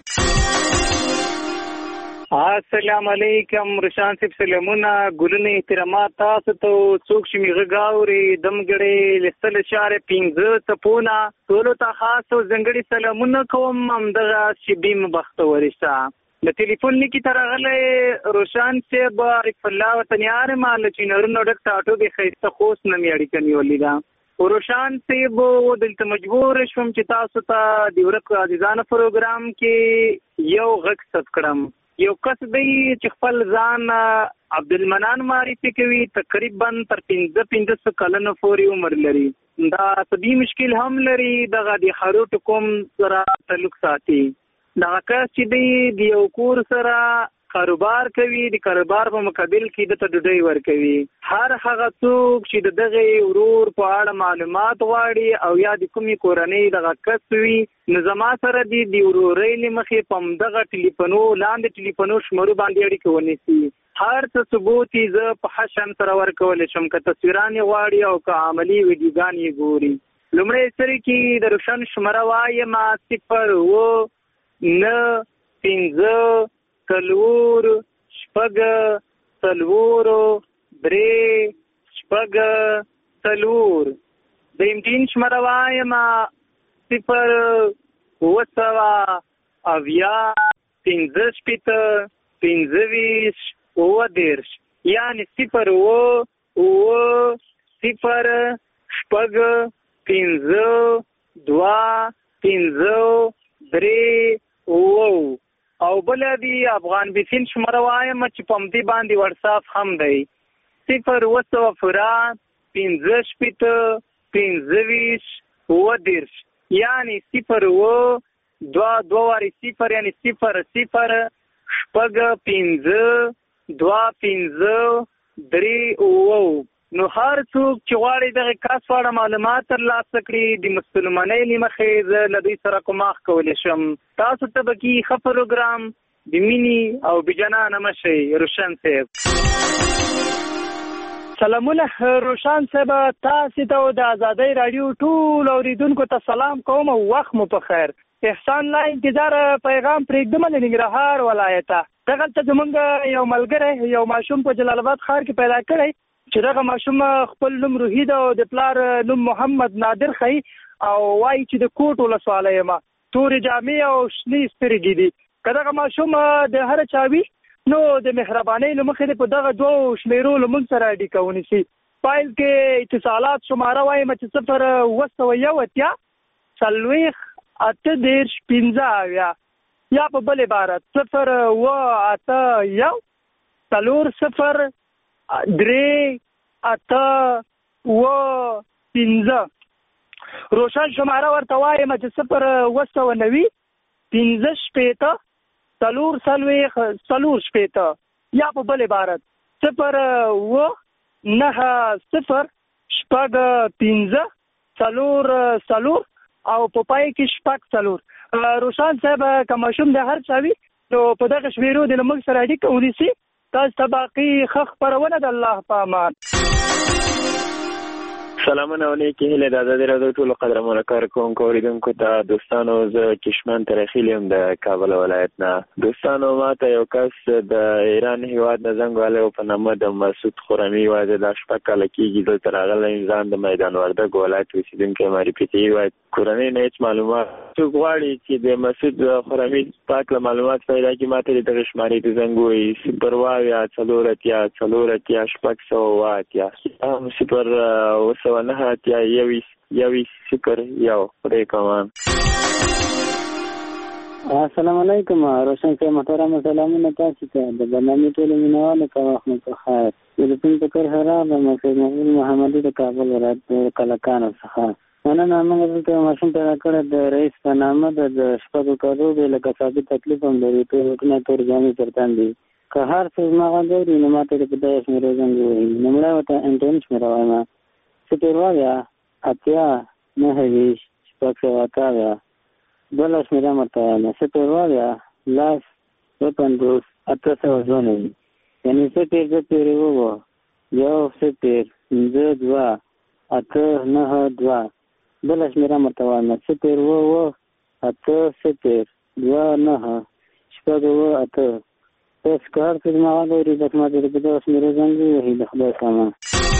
السلام علیکم رشان صاحب، سلامونه، ګلونه، احترامات تاسو ته. څوک چې میغه گاوري دمګړې لستل اشاره 15 تپونه ټولو ته خاص او ځنګړي سلامونه کوم. همدغه شبیم بختورسته د ټلیفون لیکي ترغله روشان صاحب عارف الله وطنیار مال چینرونو ډک ټاټو به خیسته خوش نمی اړیکه نیولې ده. روشان صاحب دلته مجبور شوم چې تاسو ته د ورک عزیزانه پروګرام کې یو غږ ثبت کړم. یو کس دی چې خپل ځان عبدالمنان معرفي کوي، تقریبا تر 15 کلونو پورې عمر لري، دا طبي مشکل هم لري، دغه د خروټ کوم سره تعلق ساتي. دغه کس چې دی د یو کور سره کاروبار کوي، د کاروبار په مقابل کې د ډوډۍ ورکوي. هر هغه څوک چې د دغه ورور په اړه معلومات غواړي او یا د کومې کورنۍ دغه کس وي، نو زما سره د ورورۍ له مخې په دغه ټلیفونو لاندې ټلیفونو شمېرو باندې اړیکه ونیسي. هر څه ثبوت یې زه په حشم سره ورکولی شم، که تصویران یې غواړي او که عملي ویډیوګانې یې ګوري. لومړی سر کې د روشن شمېره وایم 0 9 5 څلور شپږ څلور درې شپږ څلور. د امتین شمېره وایم 0 اووه سوه اویا پنځه شپېته پنځه ویشت اووه دېرش، یعنې 0 اووه 0 شپږ 5 2 5 3 اووه. او بل دی افغان بیسین شماره وایم چې په همدې باندې واتساپ هم دی 0 اووه سوه فران پنځه شپېته پنځه ویشت اووه دېرش، یعنې 0 اووه دوه وارې 0 یعنې 0 0 شپږ 5 2 5 3 اووه. نو هر څوک چې غواړي دغه کس په اړه معلومات ترلاسه کړي، د مسلمانۍ له مخې زه له دوی سره کوماخ کولی شم. تاسو ته به کې ښه پروګرام د مینې او بېجانانه مشئ روشن صاحب. سلامونه روشن صاحب، تاسو ته د ازادۍ راډیو ټول اوریدونکو ته سلام کوم او وخت مو په خیر. احسان لا انتظار پیغام پرېږدم له ننګرهار ولایته. دغلته زمونږ یو ملګری یو ماشوم په جلال آباد ښار کې پیدا کړی چې دغه ماشوم خپل نوم روحید او د پلار نوم محمد نادر ښیي او وایي چې د کوټ ولسوالۍ یم، تورې جامې او شنې سترګې دي. که دغه ماشوم د هر چا وي نو د مهربانۍ له مخې په دغه دوو شمېرو له موږ سره اړیکه ونیسي. فایل کې اتصالات شماره وایم چې 0 40 40 15 یا په بل عبارت 0 8 1 4 0 3 8 15 روشن شماره ورته وایم چې 0 15 شپېته 4 شپېته یا په بل عبارت 0 9 0 شپږ 15 4 او په پای کې 4 روشان صاحب کومشوم د هر چاوي نو په دغه شمیرو د لمغ سره اړیکه ونیسي تاسو ته باقي خخ پرونه د الله په امان. سلامونه علیکم هله د آزادۍ راډیو ټولو قدرمنو کارکونکو اوریدونکو ته دوستانو زه کشمن ترخیل یم د کابل ولایت نه. دوستانو ماته یو کس د ایران هیواد نه زنګ والو په نامه د مسعود خرمی وایي د شپږ کال کېږي دلته راغلی ځان د میدان وردګ ولایت اوسیدونکی معرفي وایي کورنۍ نه هیڅ معلومات څوک غواړي چې د مسعود خرمی پاک له معلومات پیدا کړي ماته دغه شمارې د زنګ وایي 0 4 9 اتیا یوی سپر یو خدای کمان. السلام علیکم روشن صاحب محترم سلامونه تاسو ته د برنامه ټول مینوال کوم په خیر د پین په کار حرام محمد محمدي د کابل ولایت کلکان څخه نن موږ ته ماشوم پیدا کړ د رئیس په نامه د شپږ کارو د لکه ثابت تکلیف هم لري ټول ترجمه ترتان دي که هر څه ما غوړي نو ماته په دې شمیره څنګه وي نمړه وته انټرنیټ شمیره وایم سپیروایا اتیا نه هیڅ شپږ واتایا بل شمیره مرته وایم سپیروایا لاس وپندوس اته ځونه یعنی سپیر د پیرو یو سپیر د 2 اته نه 2 بل شمیره مرته وایم سپیر اته سپیر 2 نه شپږ اته تاسو کار کوي ما غوړي د ماده په داس مې څنګه وي د خدای سامان.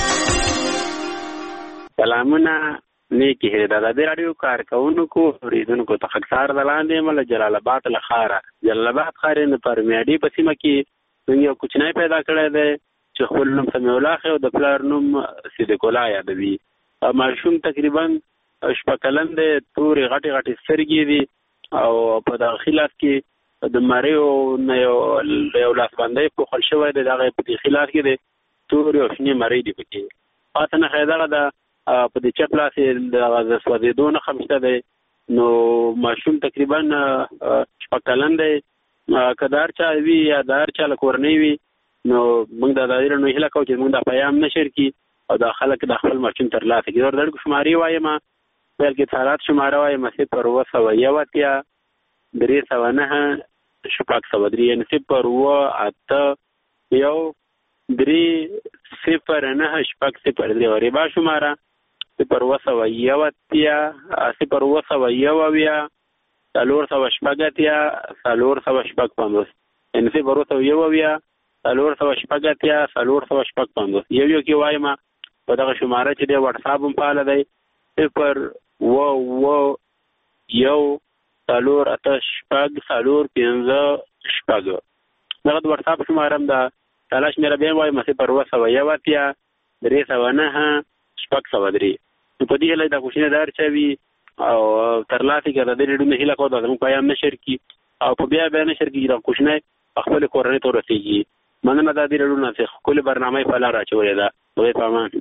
سلامونه نیکی هره د آزادۍ راډیو کارکونکو اوریدونکو ته خکسار دلاندې مل جلال آباد لخاره جلال آباد خارې نه پرمیاډي په سیمه کې یو کوچنی پیدا کړی دی چې خپل نوم سمیع الله خو د پلار نوم صدیق الله یادوي. ماشوم تقریبا شپږ کلن دی تورې غټې سترګې دي او په داخلاف کې د مریو نه یو لاسبندۍ پوښل شوی دی دغه په داخلاف کې دی تورې او شنې مرۍ دي پکې پاته نه خیدغه د په دې چپ لاسې د سوځېدو نه خمشته دی نو ماشوم تقریبا شپږ کلن دی که د هر چا وي یا د هر چا له کورنۍ وي نو موږ د آزادۍ راډیو هیله کوو چې موږ دا پیام نشر کړي او دا خلک د خپل ماشوم ترلاسه کړي. د اړیکو شمارې وایم پیل کې اتصالات شماره وایم 0 309 شپږ یعنی 0 8 1 3 0 9 شپږ 0 ریبا شماره 0 1 0 4 شپږ 4 شپږ 50 یعنی 0 1 4 شپږ 4 یو کې وایم په دغه شماره چې د واتس اپ هم فعال دی 0 یو 4 8 شپږ 4 15 شپږ دغه د واتس اپ شماره هم د تلاش مې را بیا وایم 0 1 3 9 شپږ 3 په دې لای د کوشنه دار چوي او ترلاسه کړه د ډېرو نه هله کو د موږ پیام نشر کی او په بیا نشر کی د کوشنه خپل کورنۍ ته رسیږي مننه د دې ډېرو نه څخه کله برنامه په لار راچولې ده دوی پامان.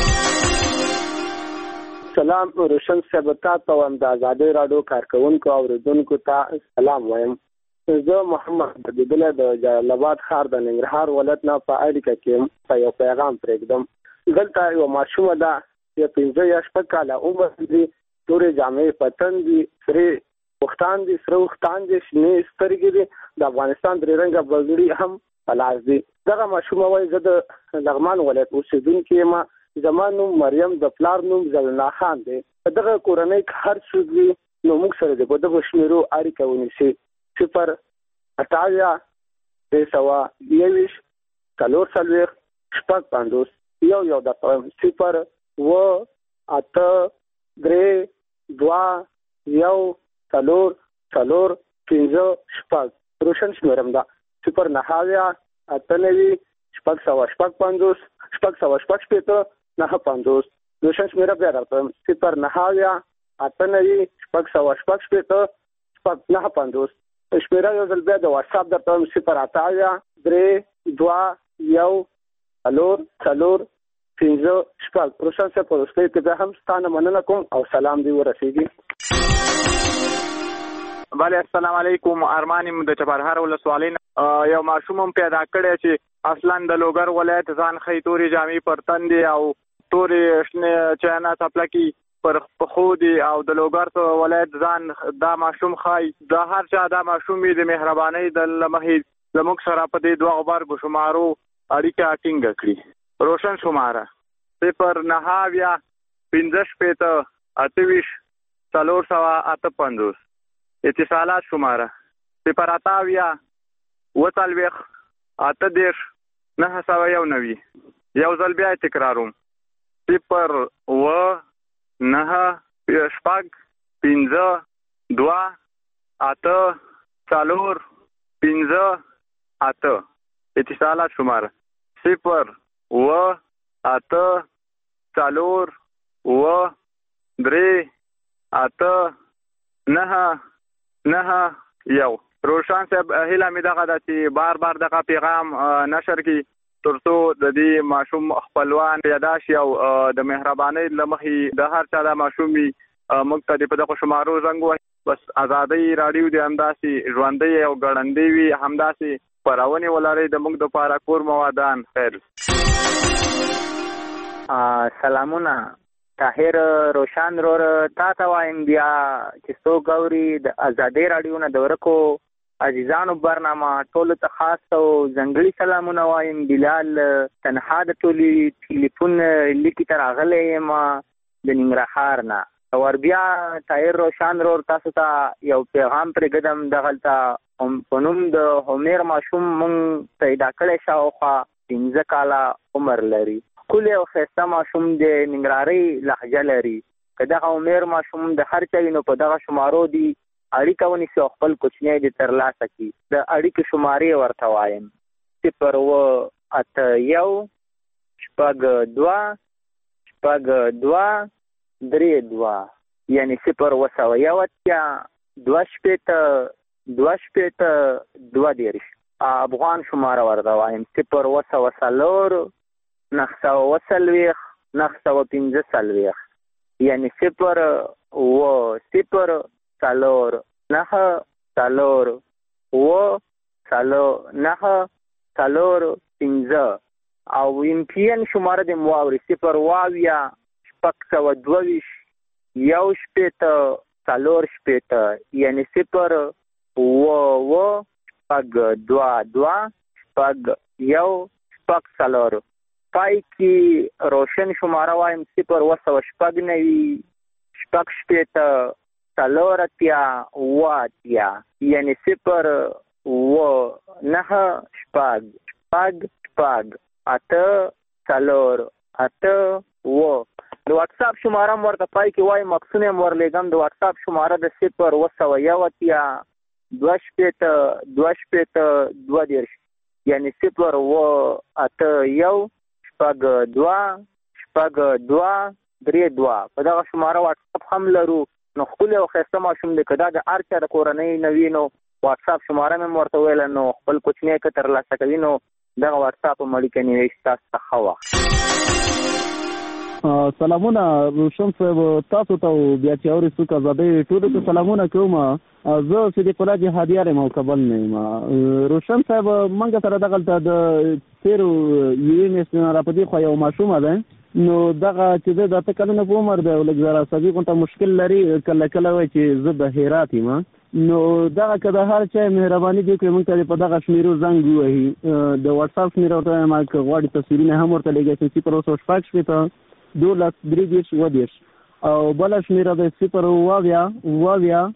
سلام روشن صاحب تاسو هم د آزادۍ راډیو کارکونکو اوریدونکو ته سلام وایم. زه محمد بدله د جلال آباد ښار د ننګرهار ولایت نه په اړیکه کې یو پیغام پرېږدم. دلته یو ماشومه ده چې 15 یا 16 کاله عمر لري تورې جامې پتن دي سره وختان دي شنې سترګې دي د افغانستان درې رنګه بغړي هم پلاس دي. دغه ماشومه وایي زه د لغمان ولایت اوسېدونکی یم زما نوم مریم د پلار نوم زلنا خان دی. دغه کورنۍ هر څوک وي نو موږ سره د دغه شمیرو اړیکه ونیسي 0 8 321 4 شپږ 50 یو د 0 8 3 2 1 4 15 شپږ روشن شمیرم ده 0 9 8 9 شپږ 50 شپږ 50 950. دوشم شمیره بیا درته 090 98 600 950. شمیره یو ځل بیا د واتس اپ درته 080 321 4 5 روشن صاحب په اوسې کې به هم ستانه مننه کوم او سلام دی ورسېږي. بله السلام علیکم. ارمانیم د چپرهار ولسوالۍ یو ماشوم هم پیدا کړی چې اصلا د لوګر ولایت ځان ښیي، تورې جامې پر تن دي او تورې شنې چاینا څپلکې پر پښو دي او د لوګر ولایت ځان دا ماشوم ښایي. د هر چا دا ماشوم وي د مهربانۍ د مخې زموږ سره په دې 2 غبرګو شمارو اړیکه ټینګه کړي. روشن شماره 090 15 28 458. اتصالات شماره 080 40 8 991. یو ځل بیا تکراروم 0 9 5 5 2 8 4 5 8. اتصالات شماره 0 8 4 3 8 9 9. روشن صاحب هیله مې دغه ده چې بار بار دغه پیغام نشر کړي ترڅو د دې ماشوم خپلوان پیدا شي او د مهربانۍ له مخې د هر چا د ماشوم موږ ته په دغه شمارو زنګ وهي. بس ازادۍ راډیو د همداسې ژوندۍ او ګړندۍ وي، همداسې خپرونې ولرئ د موږ دپاره کور موادان. خیر. سلامونه طاهر روشن رور تا ته وایم بیا چې څوک اوري د ازادۍ راډیو نه د ورکو عزیزانو برنامه ټولو ته خاص او ځانګړي سلامونه وایم. بلال تنها د ټولي ټلیفون لیکي ته راغلی یم د ننګرهار نه. ور بیا طاهر روشن رور تاسو ته یو پیغام پرېږدم. دغلته په نوم د همیر ماشوم مونږ پیدا کړی شاوخوا 15 کاله عمر لري. ښکلی او ښایسته ماشوم د ننګرهارۍ لهجه لري. که دغه عمر ماشوم د هر چا وي نو په دغه شمارو دي اړیکه ونیسي او خپل کوچنی دې ترلاسه کړي. د اړیکې شمارې ورته وایم 081 602 یعنی 0 افغان شماره ورته وایم 0 940 915 یعنی 0 0 4 9 4 9 4 5 او امپین شماره د مواوري 0 واویا 622 یو شپېته 4 یعنی 0 2 1 پای کې روشن شماره وایم 0 9 6 4 یعنی 0 9 د واتس اپ شماره ورته پای کې وایم مقصونه ورلېږم. د واتس اپ شماره د 0 2 یعنی 0 په دغه شماره واتس اپ هم لرو. نو ښکلی او ښایسته ماشوم دی. که دا د هر چا د کورنۍ نه وي نو واتس اپ شماره مې ورته ویله نو خپل کوچنی که ترلاسه کوي نو دغه واتس اپ هم اړیکه نیوي ستاسو ته ښه وخت. سلامونه روشن صاحب تاسو ته بیا چې اوري څوک ازادۍ ټولو ته سلامونه کوم. زه صدیق الله جهادیار یم او کابل نه یم. روشن صاحب موږ سره دغلته د تیرو یوې میاشتې نه راپدې خوا یو ماشومه ده. نو دغه چې زه د 8 کلونو په عمر دی او لږ ذره عصبي غونته مشکل لري. کله کله وایي چې زه د هرات یم. نو دغه که د هر چا مهرباني دې کړي موږ ته په دغه شمیرو زنګ ووهي. د واتس اپ شمیره ورته وایم که غواړي تصویرونه هم ورته لېږی شي 0 12 او بله شمیره د 0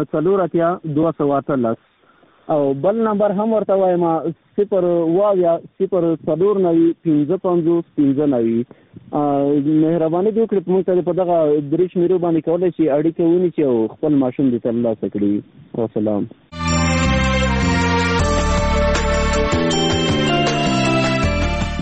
4 او بل نمبر هم ورته وایم 0 4 95 مهرباني دې وکړي موږ ته په دغه 3 شمیرو باندې کولی شي اړیکه ونیسي او خپل ماشوم دې ترلاسه کړي. وسلام.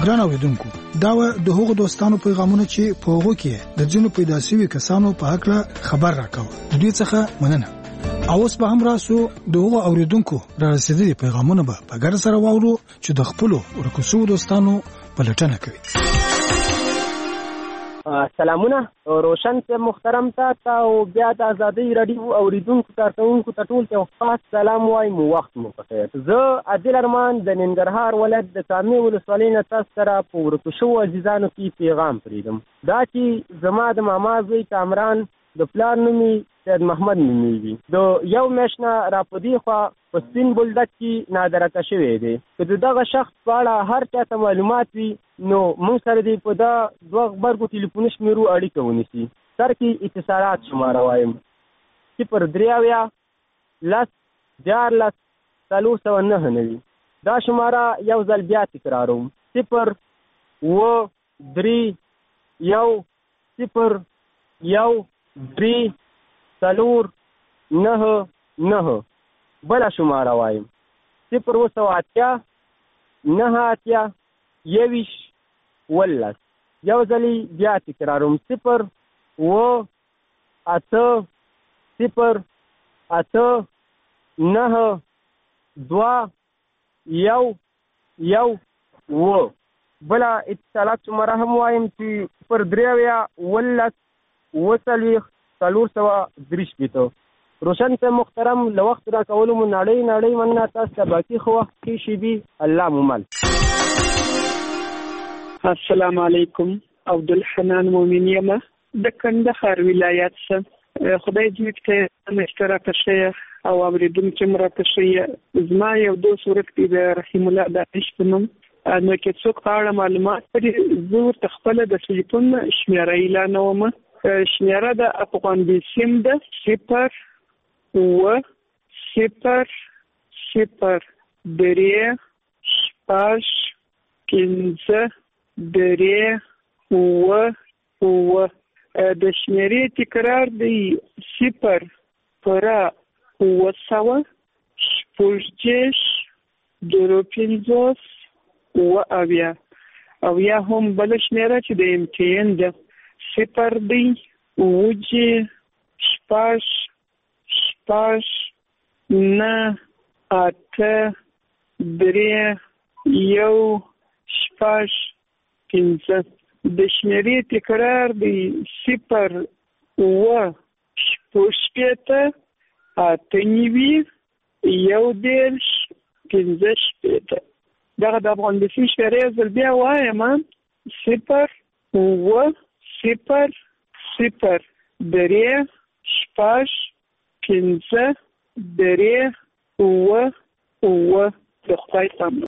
ګران اوریدونکو دا د هغو دوستانو پیغامونه چې په هغو کې د ځینو پیدا شوي کسانو په حق خبر راکاوه د دوی څخه مننه. او اوس به هم راسو د هغو اوریدونکو را رسیدلي پیغامونه به په ګډه سره واورو چې د خپلو ورکو دوستانو پلټنه کوي. سلامونه روشن صاحب محترم ته او بیا د ازادۍ رادیو اوریدونکو کارکونکو ته ټول ته خاص سلام وایم. وخت مو بخیر. زه عادل ارمان د ننګرهار ولایت د کامې ولسوالۍ نه تاسو سره په ورکو شوو عزیزانو کې پیغام پرېږدم. دا چې زما د ماما زوی کامران د پلار نومي سید محمد نومیږي. د یو میاشت نه راپدې خوا په سپین بولدک کې نادرکه شوی دی. که د دغه شخص په اړه هر چا ته معلومات وي نو موږ سره دی په دا 2 غبرګو ټلیفوني شمیرو اړیکه ونیسي. سر کې اتصالات شماره وایم 0 10 409. دا شماره یو ځل بیا تکراروم 0 3 1 0 1 3 4 9. بله شماره وایم 0 8 9 21 یو ځلی بیا تکراروم 0 8 0 8 9 2 1 بله اتصالات شماره هم وایم چې 0 3 روشن سے محترم لوقت را کولو مو نړۍ مننه. تاسو ته باقي خو وخت کې شي بي الله مومل. السلام علیکم. عبدالحنان مومن یم د کندهار ولایت څخه. خدای دې ته مشترک شي او اوریدونکو مرکه شي. زما یو دوست ورته د رحیم الله دانش پنوم نو کې څوک اړه معلومات لري زه تخپل د ټلیفون شمیره اعلانوم. شمیره د افغان بیسیم ده 0 0 0 0 3 5 15 3 د شمیرې تکرار دی 0 پر 9 شپږ 0 او یا هم بل شمیره چې د امتحان ده 0 دی 9 9 8 3 1 15. د شمیرې تکرار دی 0 8 15. دغه د افغان بیسیم شمیرې زل بیا وایم 0 0 0 3 15 3 د خدای سم.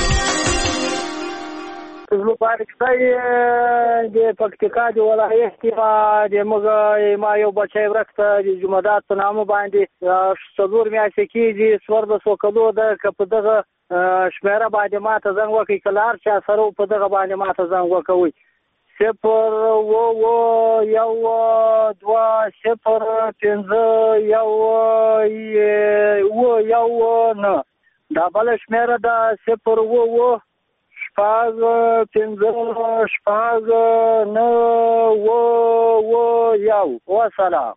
زلوپارکستای د پکتیکا د ولایت کې ما یو بچی ورکته د جمعدات په نامه باندې 4 میاشتې کېږي. 14 کلو ده. که په دغه شمیره باندې ما ته زنګ وکړئ که له هر چا سره په دغه باندې ما ته زنګ وکوئ 0 1 2 0 5 1 دا بل شمیره ده 0 شپاږ 15 9 وسلام.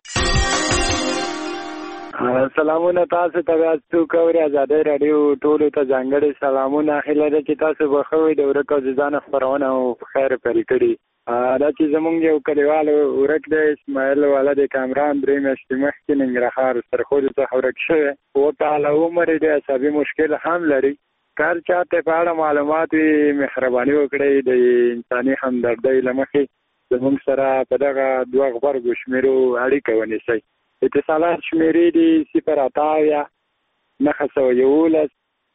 سلامونه تاسو ته تاسو کوي آزادۍ رادیو ټولو ته ځانګړي سلامونه. هیله ده چې تاسو به ښه وي. د ورکو ځان خبرونه او خیر پیل کړي. دا چې زمونږ یو کلیوال ورک دی اسماعیل ولد کامران 3 میاشتې مخکې ننګرهار سرخود څخه ورک شوی. 2 کاله عمر دی. عصبي مشکل هم لري. کار چاته په اړه معلومات وي مهرباني وکړئ د انساني همدردۍ له مخې زموږ سره په دغه 2 غبرګو شمیرو اړیکه ونیسئ. اتصالات شمیرې دي 0 8 911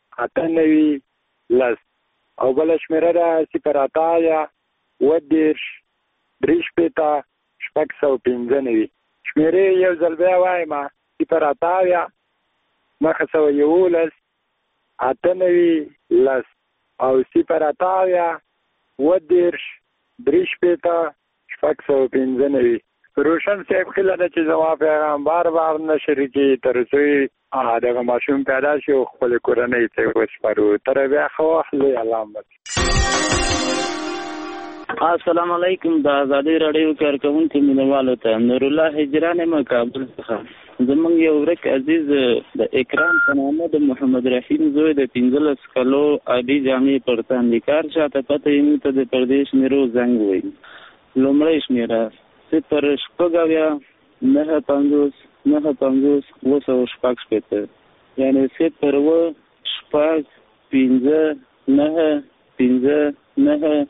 98 او بل شمیره ده 0 8 10 3 615. شمیرې یو ځل بیا وایم 0 8 911 98 او 0 8 10 3 615. روشن صاحب خیلی ده چې زما پیغام بار نشر کی ترڅو دغه ماشوم پیدا شي او خپل کورنۍ ته وسپارو. تر بیا خو اخلي علامت. السلام علیکم. د ازادي رادیو کارکونکو مینوالو ته نور الله هجران ما کابل څخه زمونږ یو ورک عزیز د اکرام په نامه د محمد رحیم زوی د 15 کلو ابي جامع پرتان لیکار شاته پته یې ته د پردیش میرو زنګ وای لومړی شمیره 0 یعنی 0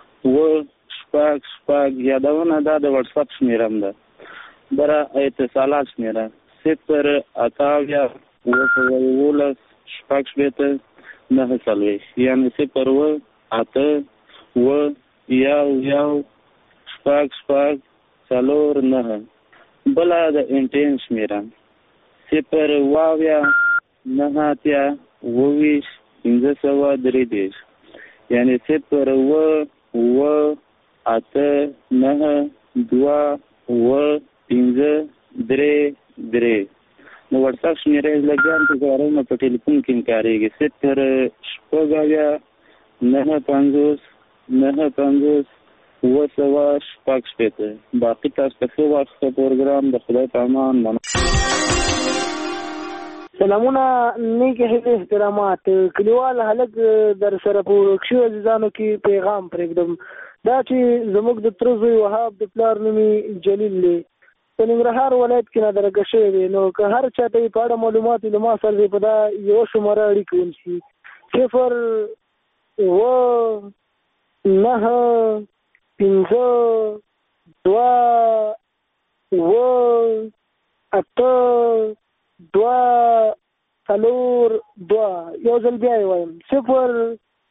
شپږ یادونه دا د واتس اپ شمیرم ده برا اتصالات شمیره 0 اتاویا وسوول شپږ شپته نه سالوي یعنی 0 اته و یاو شپږ سالور نه بلا د انټین شمیره 0 واویا نه اتیا وویش 533 یعنی 0 و اته نه دوا و 533 نو واتس اپ شمیره لګان ته غواړم په ټلیفون کې کاریږي 0 شپږاویا نه 50 و سوا شپږ شپته باقي تاسو په وخت پروګرام د خدای په امان منو. سلامونه نیکه هیله احترامات کلیوال هلک در سره په ورکشو عزیزانو کې پیغام پرېږدم دا چې زموږ د تر زوی وهاب د پلار نومي جلیل دی په ننګرهار ولایت کې نادرګه شوی دی نو که هر چاته په اړه معلومات له ما سره په دا یو شماره اړیکه ونشي 0 و 9 5 2 و 8 2 سالور 2 یو ځل بیا وایم 0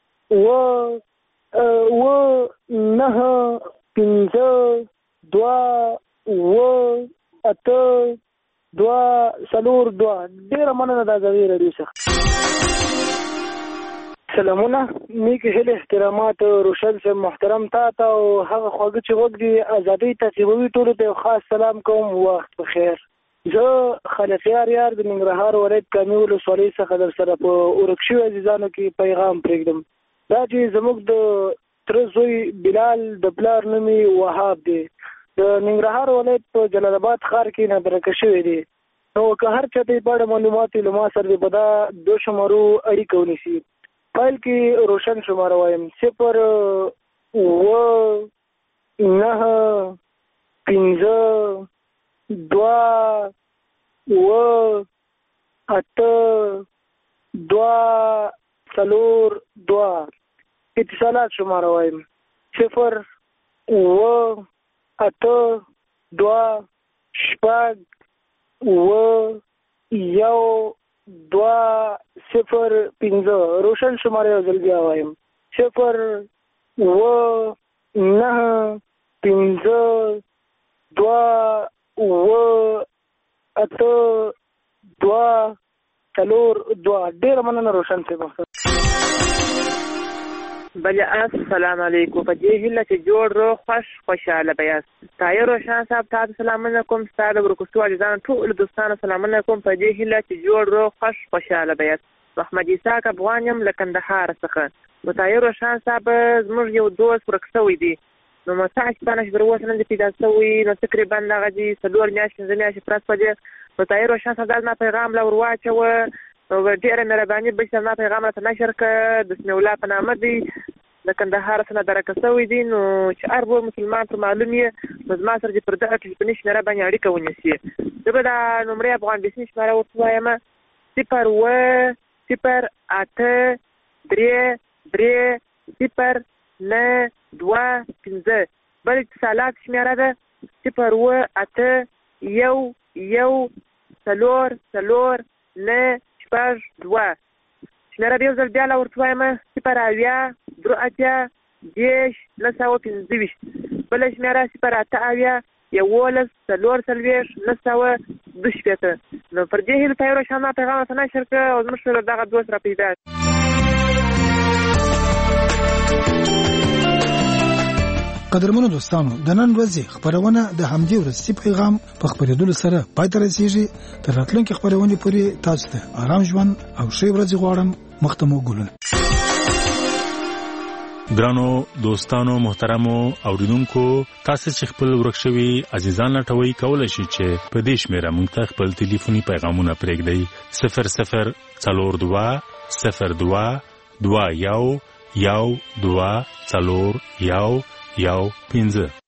و 9 5 2 و 8 2 سالور 2 ډیره مننه د ازادي رادیو څخه. سلامونه نیکه هیله احترامات روشن صاحب محترم تا او هغه خواږه چې وګړي ازادي تعقیبوي ټولو ته خاص سلام کوم وخت بخیر. زه خلفیار یار د ننګرهار ولایت کامې ولسوالۍ څخه در سره په ورکشو عزیزانو کې پیغام پرېږدم دا چې زموږ د تر زوی بلال د پلار نومي وهاب دی د ننګرهار ولایت په جلال آباد ښار کې نادرګه شوی دی نو که هر چاته په اړه معلومات له ما سره په دا دو شمارو اړیکه ونیسي فایل کې روشن شماره وایم 0 و 9 5 2 و 8 2 سالور 2 اتصالات شماره وایم 0 و 8 2 شپږ و یو 2 0 5 روشن شماره یو ځل بیا وایم 0 و 9 5 2 و 8 2 سالور 2 ډیره مننه روشن صاحب. بله السلام علیکم. په دې هیله چې جوړ رو خوشحاله بیاست. طاهر روشن صاحب تاسو سلامونه کوم ستاسو د ورکوټو عزیزانو ټول دوستانو سلامونه کوم په دې هیله چې جوړ رو خوشحاله بیاست. محمد اسحاق افغان یم له کندهار څخه. نو طاهر روشن صاحب زموږ یو دوست ورک شوی دی نو متاسفانه چې تر اوسه نه دی پیدا شوی نو تقریبا دغه دي 4 میاشتې زمیاشتې پرس په دې نو طاهر روشن صاحب دا پیغام لا ورواچوه نو ډېره مهرباني به ما پیغام راته نشر کړه بسم الله په نامه دی د کندهار څخه درکه شوی دی نو چې هر ډول مسلمان ته معلوم یې نو زما سره چې پر دغه ټلیفوني شمېره باندې اړیکه ونیسي زه به دا نمرې افغان بسني شمېره ورته وایم 0 8 3 0 9 2 5 بل اتصالات شمېره ده 0 8 1 سالور 9 شپږ 2 شمېره بیا یو ځل بیا لا ورته وایم 0 اویا 3 اتیا 10 925 بله شمېره 0 8 اویا 11 څلور 922 نو پر دې هیله طاهر روشن پیغام راته نشر کړه او زموږ سره دغه دوست را پیدا قدرمنو دوستانو د نن ورځې خبرونه د همدې ورځې پیغام په خبرېدلو سره پای ته رسیږي تر راتلونکي خبرونه پورې تاسو ته آرام ژوند او ښه ورځ غواړم مختمو ګلونه ګرانو دوستانو محترمو اوریدونکو تاسو چې خپل ورک شوي عزیزان لټوي کولای شئ چې په دې شمیره موږ ته خپل ټلیفوني پیغامونه پرېږدئ 00 02 02 1 1 2 4 1 1 5